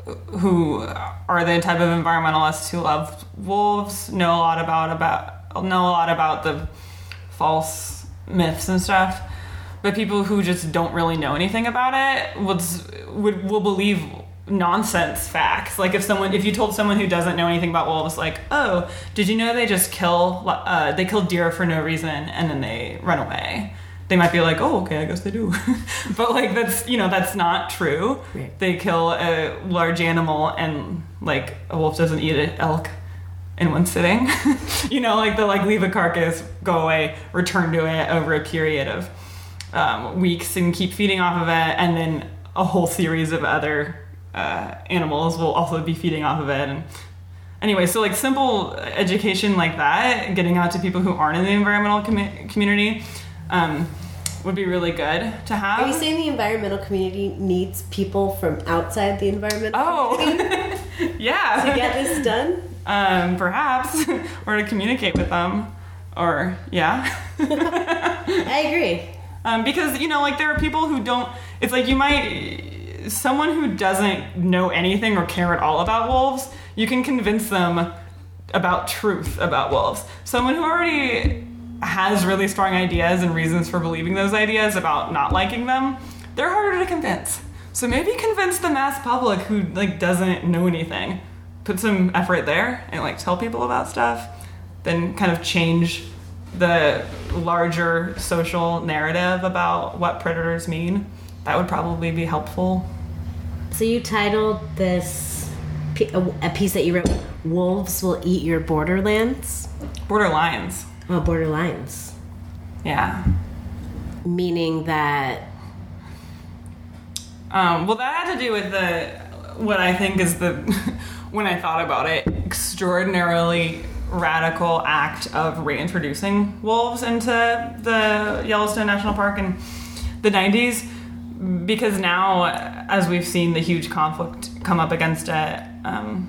who are the type of environmentalists who love wolves know a lot about about know a lot about the false myths and stuff. But people who just don't really know anything about it would would will believe nonsense facts. Like if someone, if you told someone who doesn't know anything about wolves, like, oh, did you know they just kill, uh, they kill deer for no reason and then they run away? They might be like, oh, okay, I guess they do. But like that's, you know, that's not true. Right. They kill a large animal and like a wolf doesn't eat an elk in one sitting. You know, like they'll like leave a carcass, go away, return to it over a period of um, weeks and keep feeding off of it, and then a whole series of other uh, animals will also be feeding off of it. And anyway, so like simple education like that, getting out to people who aren't in the environmental com- community um, would be really good to have. Are you saying the environmental community needs people from outside the environmental oh. community? Yeah. To get this done? Um, perhaps. Or to communicate with them. Or, yeah. I agree. Um, because, you know, like there are people who don't, it's like you might, someone who doesn't know anything or care at all about wolves, you can convince them about truth about wolves. Someone who already has really strong ideas and reasons for believing those ideas about not liking them, they're harder to convince. So maybe convince the mass public who like doesn't know anything. Put some effort there and like tell people about stuff, then kind of change the larger social narrative about what predators mean. That would probably be helpful. So you titled this a piece that you wrote, "Wolves Will Eat Your Borderlands." Borderlines. Oh, borderlines. Yeah. Meaning that. Um, well, that had to do with the what I think is the when I thought about it, extraordinarily radical act of reintroducing wolves into the Yellowstone National Park in the nineties, because now, as we've seen the huge conflict come up against it, um,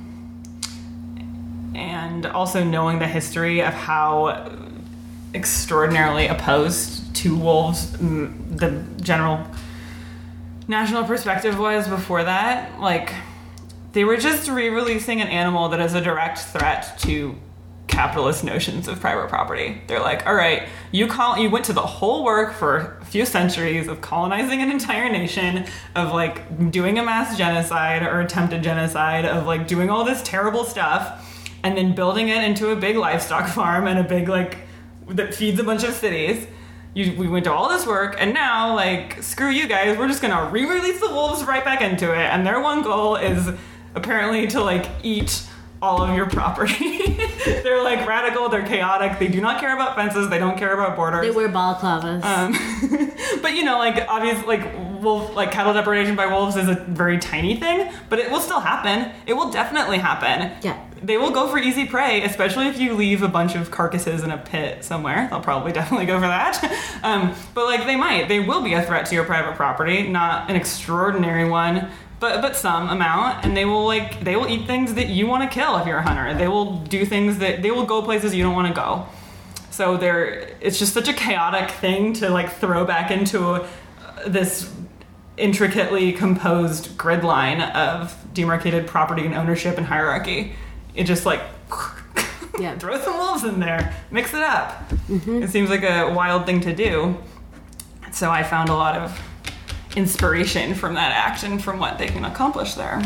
and also knowing the history of how extraordinarily opposed to wolves the general national perspective was before that, like they were just re-releasing an animal that is a direct threat to capitalist notions of private property. They're like, all right, you call you went to the whole work for a few centuries of colonizing an entire nation, of like doing a mass genocide or attempted genocide, of like doing all this terrible stuff, and then building it into a big livestock farm and a big like that feeds a bunch of cities. You, we went to all this work, and now, like, screw you guys, we're just gonna re-release the wolves right back into it, and their one goal is apparently to, like, eat all of your property. They're, like, radical, they're chaotic, they do not care about fences, they don't care about borders. They wear balaclavas. Um, but, you know, like, obviously, like, wolf, like, cattle depredation by wolves is a very tiny thing, but it will still happen. It will definitely happen. Yeah. They will go for easy prey, especially if you leave a bunch of carcasses in a pit somewhere. They'll probably definitely go for that. Um, but, like, they might. They will be a threat to your private property. Not an extraordinary one, but but some amount. And they will, like, they will eat things that you want to kill if you're a hunter. They will do things that, they will go places you don't want to go. So they're, it's just such a chaotic thing to, like, throw back into this intricately composed grid line of demarcated property and ownership and hierarchy. It just like yeah. Throw some wolves in there, mix it up. Mm-hmm. It seems like a wild thing to do. So I found a lot of inspiration from that act and from what they can accomplish there.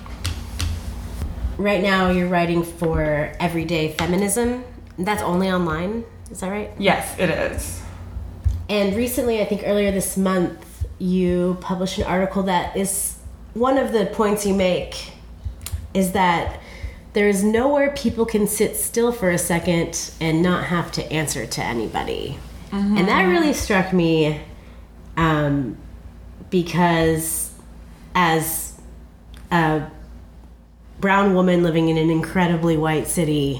Right now you're writing for Everyday Feminism. That's only online, is that right? Yes, it is. And recently, I think earlier this month, you published an article that is one of the points you make is that there is nowhere people can sit still for a second and not have to answer to anybody. Mm-hmm. And that really struck me um, because as a brown woman living in an incredibly white city,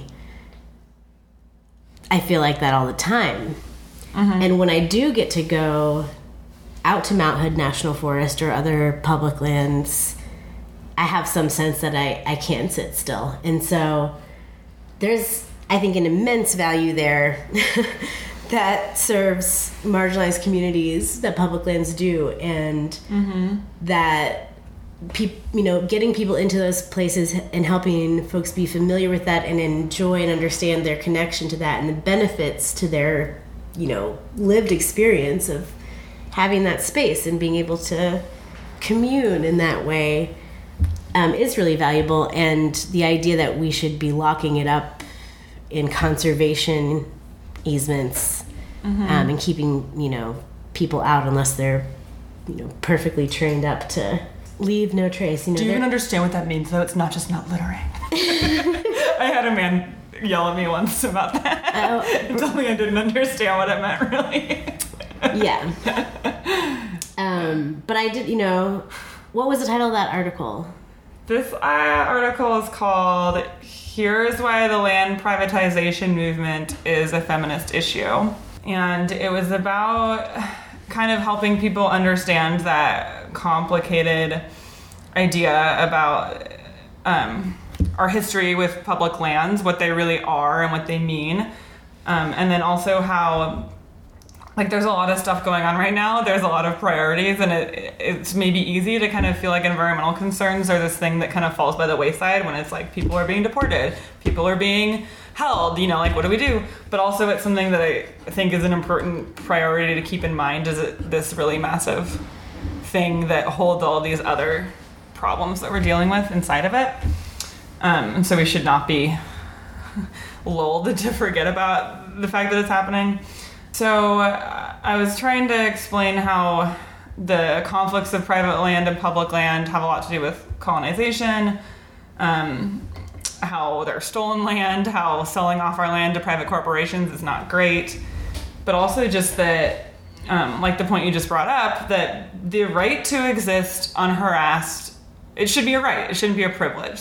I feel like that all the time. Mm-hmm. And when I do get to go out to Mount Hood National Forest or other public lands, I have some sense that I, I can sit still. And so there's, I think, an immense value there that serves marginalized communities that public lands do, and mm-hmm. that pe- you know, getting people into those places and helping folks be familiar with that and enjoy and understand their connection to that and the benefits to their, you know, lived experience of having that space and being able to commune in that way um, is really valuable. And the idea that we should be locking it up in conservation easements mm-hmm. um, and keeping, you know, people out unless they're, you know, perfectly trained up to leave no trace. You know, do you even understand what that means, though? It's not just not littering. I had a man yell at me once about that. Oh. Told me I didn't understand what it meant, really. Yeah. Um, but I did, you know, what was the title of that article? This uh, article is called Here's Why the Land Privatization Movement is a Feminist Issue. And it was about kind of helping people understand that complicated idea about um, our history with public lands, what they really are and what they mean. Um, and then also how, like, there's a lot of stuff going on right now. There's a lot of priorities, and it, it's maybe easy to kind of feel like environmental concerns are this thing that kind of falls by the wayside when it's like people are being deported, people are being held, you know, like, what do we do? But also it's something that I think is an important priority to keep in mind, is it this really massive thing that holds all these other problems that we're dealing with inside of it. Um, and so we should not be lulled to forget about the fact that it's happening. So uh, I was trying to explain how the conflicts of private land and public land have a lot to do with colonization, um, how they're stolen land, how selling off our land to private corporations is not great, but also just that, um, like the point you just brought up, that the right to exist unharassed, it should be a right, it shouldn't be a privilege.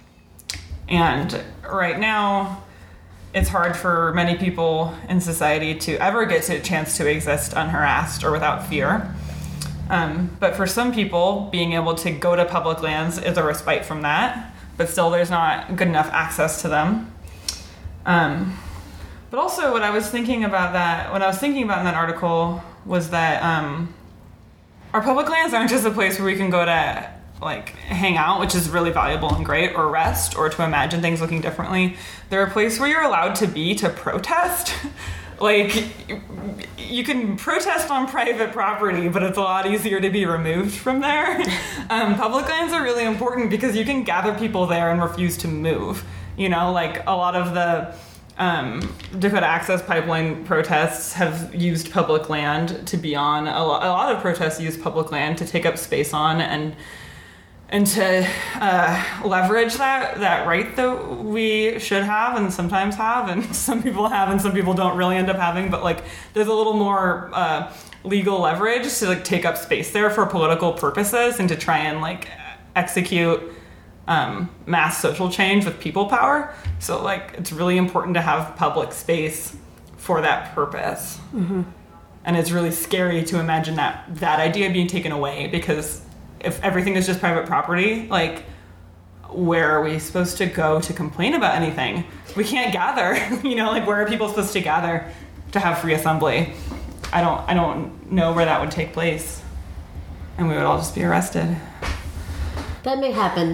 And right now, it's hard for many people in society to ever get to a chance to exist unharassed or without fear. Um, but for some people, being able to go to public lands is a respite from that, but still there's not good enough access to them. Um, but also what I was thinking about that, what I was thinking about in that article was that um, our public lands aren't just a place where we can go to like hang out, which is really valuable and great, or rest, or to imagine things looking differently. They're a place where you're allowed to be to protest. Like, you can protest on private property, but it's a lot easier to be removed from there. Um, public lands are really important because you can gather people there and refuse to move. You know, like a lot of the um, Dakota Access Pipeline protests have used public land to be on. A lot, a lot of protests use public land to take up space on and and to uh, leverage that that right that we should have and sometimes have, and some people have and some people don't really end up having, but like there's a little more uh, legal leverage to like take up space there for political purposes and to try and like execute um, mass social change with people power. So like it's really important to have public space for that purpose. Mm-hmm. And it's really scary to imagine that that idea being taken away, because if everything is just private property, like, where are we supposed to go to complain about anything? We can't gather, you know, like, where are people supposed to gather to have free assembly? I don't, I don't know where that would take place. And we would all just be arrested. That may happen.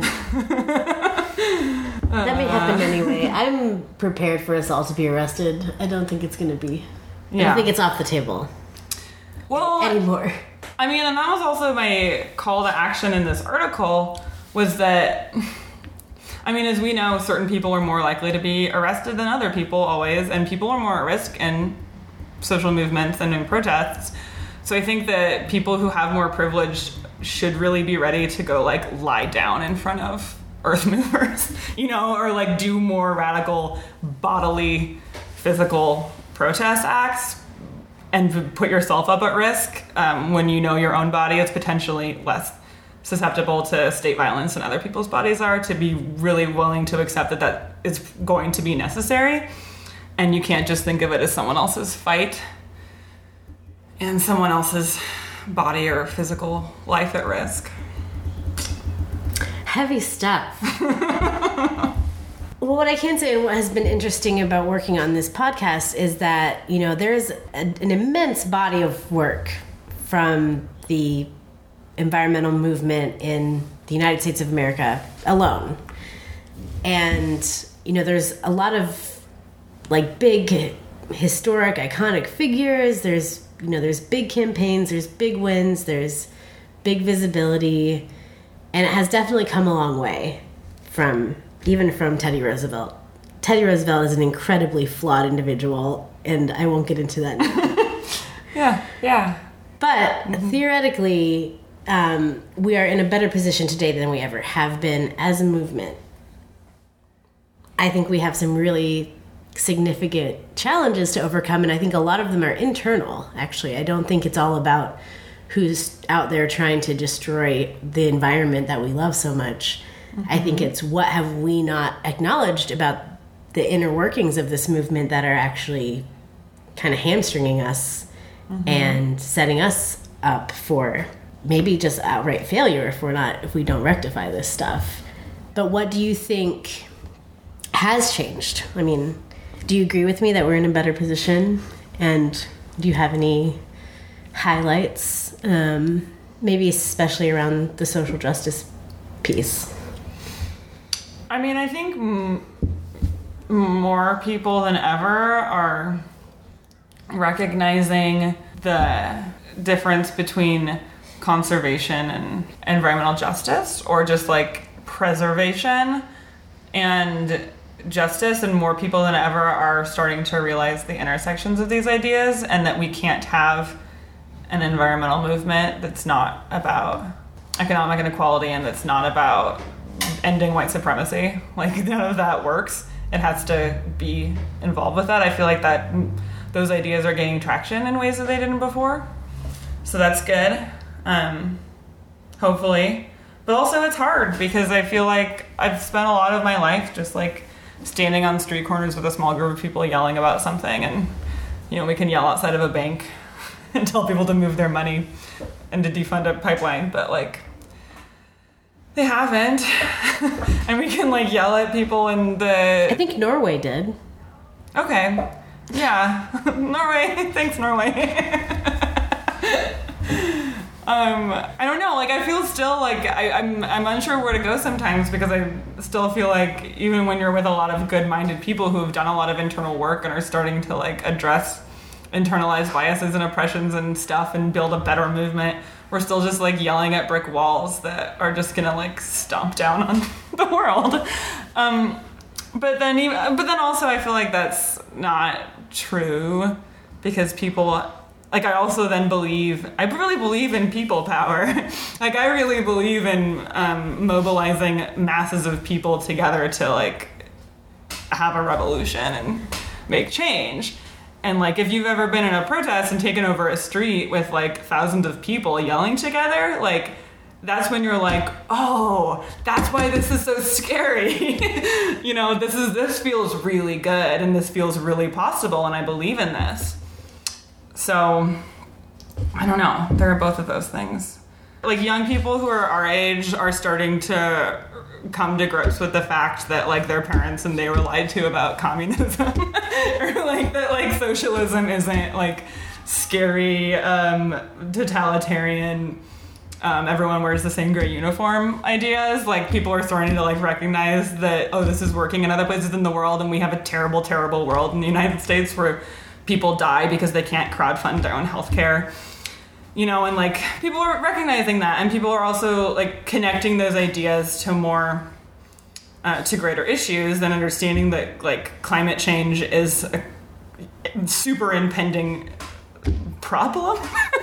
That may happen anyway. I'm prepared for us all to be arrested. I don't think it's going to be, yeah. I don't think it's off the table. Well, anymore. I mean, and that was also my call to action in this article, was that, I mean, as we know, certain people are more likely to be arrested than other people always, and people are more at risk in social movements and in protests. So I think that people who have more privilege should really be ready to go, like, lie down in front of earth movers, you know, or like do more radical bodily, physical protest acts, and put yourself up at risk um, when you know your own body is potentially less susceptible to state violence than other people's bodies are, to be really willing to accept that that is going to be necessary. And you can't just think of it as someone else's fight and someone else's body or physical life at risk. Heavy stuff. Well, what I can say and what has been interesting about working on this podcast is that, you know, there's a, an immense body of work from the environmental movement in the United States of America alone. And, you know, there's a lot of, like, big, historic, iconic figures. There's, you know, there's big campaigns, there's big wins, there's big visibility. And it has definitely come a long way from, even from Teddy Roosevelt. Teddy Roosevelt is an incredibly flawed individual, and I won't get into that now. yeah, yeah. But mm-hmm. theoretically, um, we are in a better position today than we ever have been as a movement. I think we have some really significant challenges to overcome, and I think a lot of them are internal, actually. I don't think it's all about who's out there trying to destroy the environment that we love so much. Mm-hmm. I think it's what have we not acknowledged about the inner workings of this movement that are actually kind of hamstringing us mm-hmm. and setting us up for maybe just outright failure if we're not, if we don't rectify this stuff. But what do you think has changed? I mean, do you agree with me that we're in a better position? And do you have any highlights, um, maybe especially around the social justice piece? I mean, I think m- more people than ever are recognizing the difference between conservation and environmental justice, or just like preservation and justice, and more people than ever are starting to realize the intersections of these ideas, and that we can't have an environmental movement that's not about economic inequality and that's not about ending white supremacy. Like, none of that works. It has to be involved with that. I feel like that those ideas are gaining traction in ways that they didn't before. So that's good, um, hopefully. But also it's hard because I feel like I've spent a lot of my life just like standing on street corners with a small group of people yelling about something, and, you know, we can yell outside of a bank and tell people to move their money and to defund a pipeline, but like they haven't. And we can like yell at people in the... I think Norway did. Okay. Yeah. Norway. Thanks, Norway. um, I don't know. Like, I feel still like I, I'm I'm unsure where to go sometimes, because I still feel like even when you're with a lot of good-minded people who have done a lot of internal work and are starting to like address internalized biases and oppressions and stuff and build a better movement, we're still just like yelling at brick walls that are just gonna like stomp down on the world. Um, but then even, but then also I feel like that's not true, because people, like, I also then believe, I really believe in people power. Like, I really believe in um, mobilizing masses of people together to like have a revolution and make change. And, like, if you've ever been in a protest and taken over a street with, like, thousands of people yelling together, like, that's when you're like, oh, that's why this is so scary. You know, this is this feels really good, and this feels really possible, and I believe in this. So, I don't know. There are both of those things. Like, young people who are our age are starting to come to grips with the fact that, like, their parents and they were lied to about communism. Or, like, that, like, socialism isn't, like, scary, um, totalitarian, um, everyone wears the same gray uniform ideas. Like, people are starting to, like, recognize that, oh, this is working in other places in the world, and we have a terrible, terrible world in the United States where people die because they can't crowdfund their own healthcare. You know, and, like, people are recognizing that, and people are also, like, connecting those ideas to more, uh, to greater issues, and understanding that, like, climate change is a super impending problem.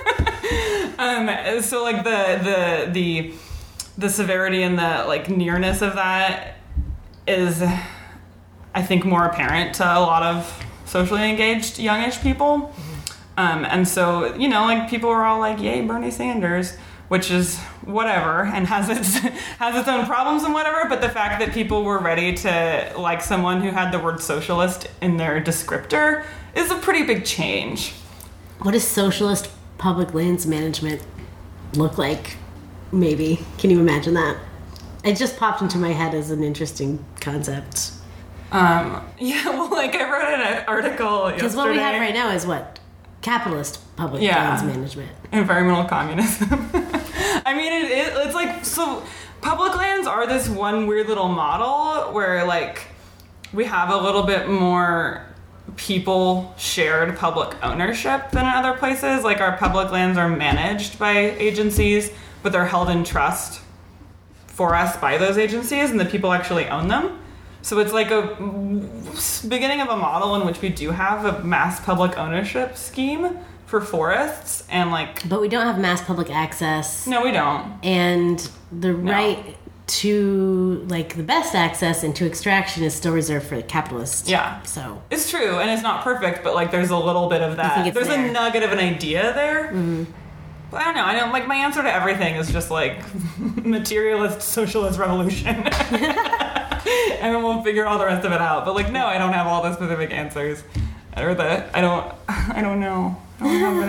um, so, like, the, the, the, the severity and the, like, nearness of that is, I think, more apparent to a lot of socially engaged youngish people. Um, and so, you know, like, people are all like, yay, Bernie Sanders, which is whatever, and has its has its own problems and whatever, but the fact that people were ready to like someone who had the word socialist in their descriptor is a pretty big change. What does socialist public lands management look like, maybe? Can you imagine that? It just popped into my head as an interesting concept. Um, yeah, well, like, I wrote an article yesterday. Because what we have right now is what? Capitalist public yeah. lands management. Environmental communism. I mean, it, it, it's like, so public lands are this one weird little model where, like, we have a little bit more people shared public ownership than in other places. Like, our public lands are managed by agencies, but they're held in trust for us by those agencies, and the people actually own them. So it's like a beginning of a model in which we do have a mass public ownership scheme for forests, and like... But we don't have mass public access. No, we don't. And the No. right to, like, the best access and to extraction is still reserved for the capitalists. Yeah. So... It's true, and it's not perfect, but like there's a little bit of that. think it's There's there. a nugget of an idea there. Mm-hmm. But I don't know. I don't like my answer to everything is just like materialist socialist revolution. And then we'll figure all the rest of it out. But like, no, I don't have all the specific answers. Or the I don't I don't know. I don't have an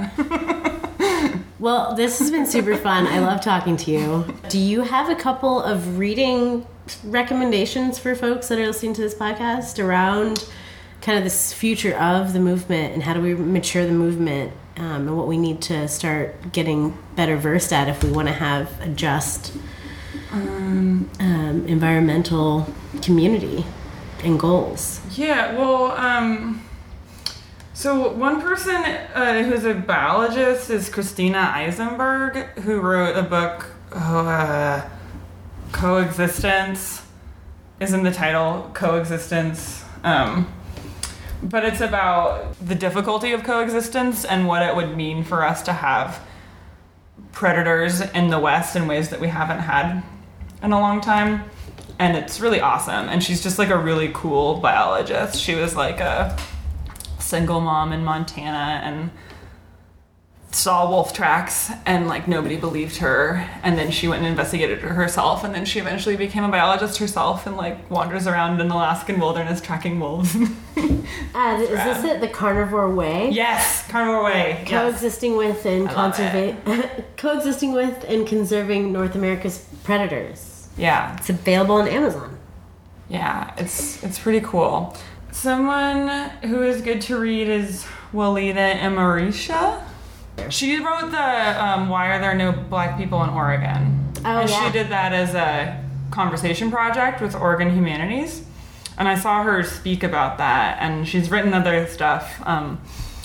idea. Well, this has been super fun. I love talking to you. Do you have a couple of reading recommendations for folks that are listening to this podcast around kind of this future of the movement and how do we mature the movement, um, and what we need to start getting better versed at if we want to have a just um, um, environmental community and goals? Yeah, well, um, so one person uh, who's a biologist is Christina Eisenberg, who wrote a book, oh, uh, Coexistence is in the title, Coexistence. Um, but it's about the difficulty of coexistence and what it would mean for us to have predators in the West in ways that we haven't had in a long time. And it's really awesome. And she's just like a really cool biologist. She was like a single mom in Montana and saw wolf tracks and like nobody believed her. And then she went and investigated it herself. And then she eventually became a biologist herself and like wanders around in the Alaskan wilderness tracking wolves. Uh, is this it? The Carnivore Way? Yes, Carnivore Way. Yes. Coexisting with and I love conserva- coexisting with and conserving North America's predators. Yeah. It's available on Amazon. Yeah, it's it's pretty cool. Someone who is good to read is Walida Amarisha. She wrote the um, Why Are There No Black People in Oregon? Oh, and yeah. she did that as a conversation project with Oregon Humanities. And I saw her speak about that, and she's written other stuff. Um,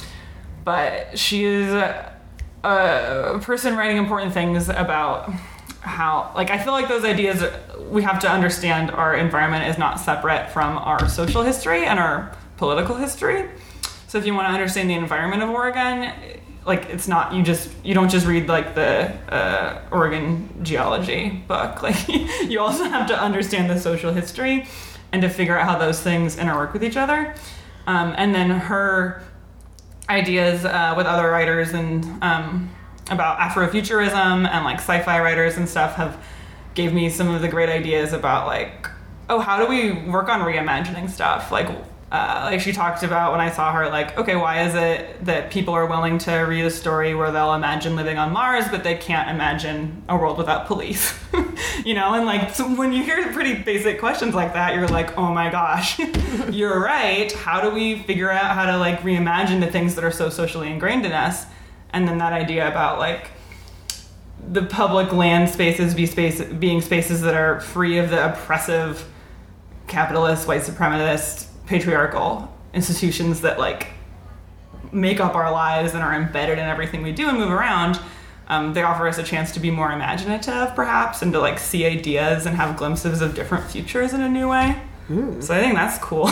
but she is a, a person writing important things about how, like, I feel like those ideas, we have to understand our environment is not separate from our social history and our political history. So if you want to understand the environment of Oregon, like, it's not, you just, you don't just read, like, the uh, Oregon geology book. Like, you also have to understand the social history and to figure out how those things interwork with each other. Um, and then her ideas uh, with other writers and um, about Afrofuturism and like sci-fi writers and stuff have gave me some of the great ideas about like, oh, how do we work on reimagining stuff? Like, uh, like she talked about when I saw her, like, okay, why is it that people are willing to read a story where they'll imagine living on Mars, but they can't imagine a world without police? You know, and like, so when you hear pretty basic questions like that, you're like, oh my gosh, you're right. How do we figure out how to like reimagine the things that are so socially ingrained in us? And then that idea about like the public land spaces be space being spaces that are free of the oppressive capitalist, white supremacist, patriarchal institutions that like make up our lives and are embedded in everything we do and move around. Um, they offer us a chance to be more imaginative, perhaps, and to like see ideas and have glimpses of different futures in a new way. Mm. So I think that's cool.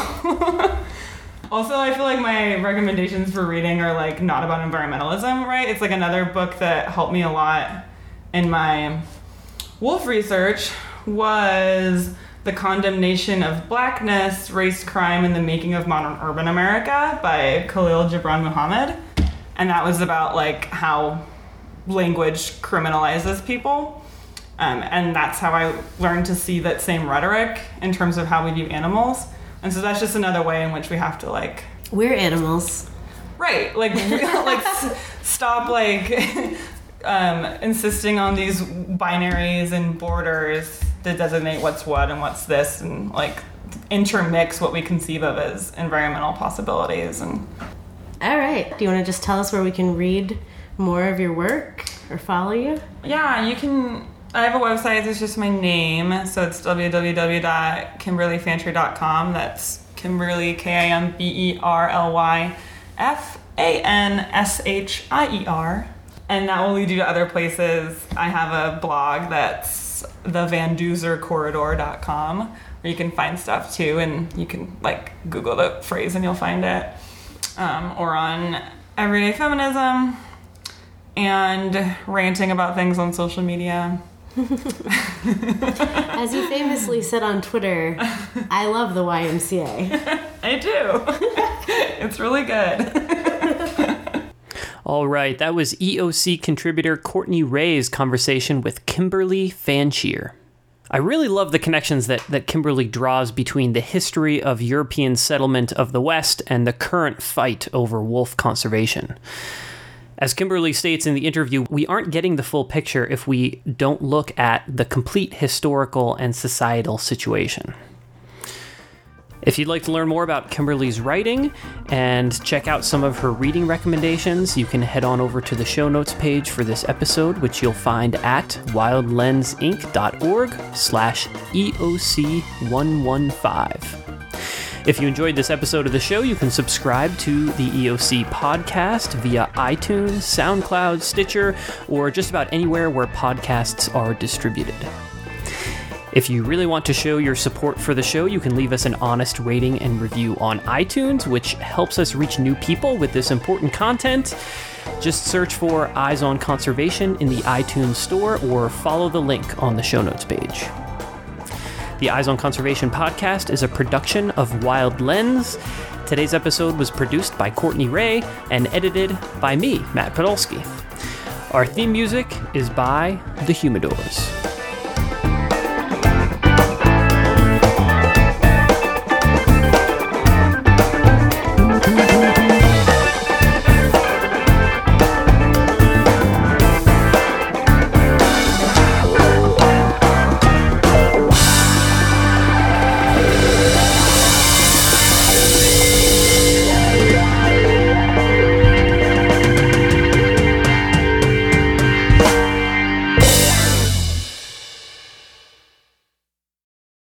Also, I feel like my recommendations for reading are like not about environmentalism, right? It's like another book that helped me a lot in my wolf research was The Condemnation of Blackness, Race, Crime, and the Making of Modern Urban America by Khalil Gibran Muhammad. And that was about like how language criminalizes people. Um, and that's how I learned to see that same rhetoric in terms of how we view animals. And so that's just another way in which we have to like... We're animals. Right. Like, like s- stop like um, insisting on these binaries and borders that designate what's what and what's this, and like intermix what we conceive of as environmental possibilities. And all right. Do you want to just tell us where we can read more of your work? or follow you? Yeah, you can. I have a website. It's just my name. So it's w w w dot kimberly fanchier dot com. That's Kimberly, K I M B E R L Y F A N S H I E R. And that will lead you to other places. I have a blog that's the van duzer corridor dot com, where you can find stuff too, and you can like Google the phrase and you'll find it. Um, or on Everyday Feminism and ranting about things on social media. As you famously said on Twitter, I love the Y M C A. I do. It's really good. All right, that was E O C contributor Courtney Ray's conversation with Kimberly Fanchier. I really love the connections that, that Kimberly draws between the history of European settlement of the West and the current fight over wolf conservation. As Kimberly states in the interview, we aren't getting the full picture if we don't look at the complete historical and societal situation. If you'd like to learn more about Kimberly's writing and check out some of her reading recommendations, you can head on over to the show notes page for this episode, which you'll find at wildlensinc dot org slash EOC one one five. If you enjoyed this episode of the show, you can subscribe to the E O C podcast via iTunes, SoundCloud, Stitcher, or just about anywhere where podcasts are distributed. If you really want to show your support for the show, you can leave us an honest rating and review on iTunes, which helps us reach new people with this important content. Just search for Eyes on Conservation in the iTunes store or follow the link on the show notes page. The Eyes on Conservation podcast is a production of Wild Lens. Today's episode was produced by Courtney Ray and edited by me, Matt Podolsky. Our theme music is by The Humidors.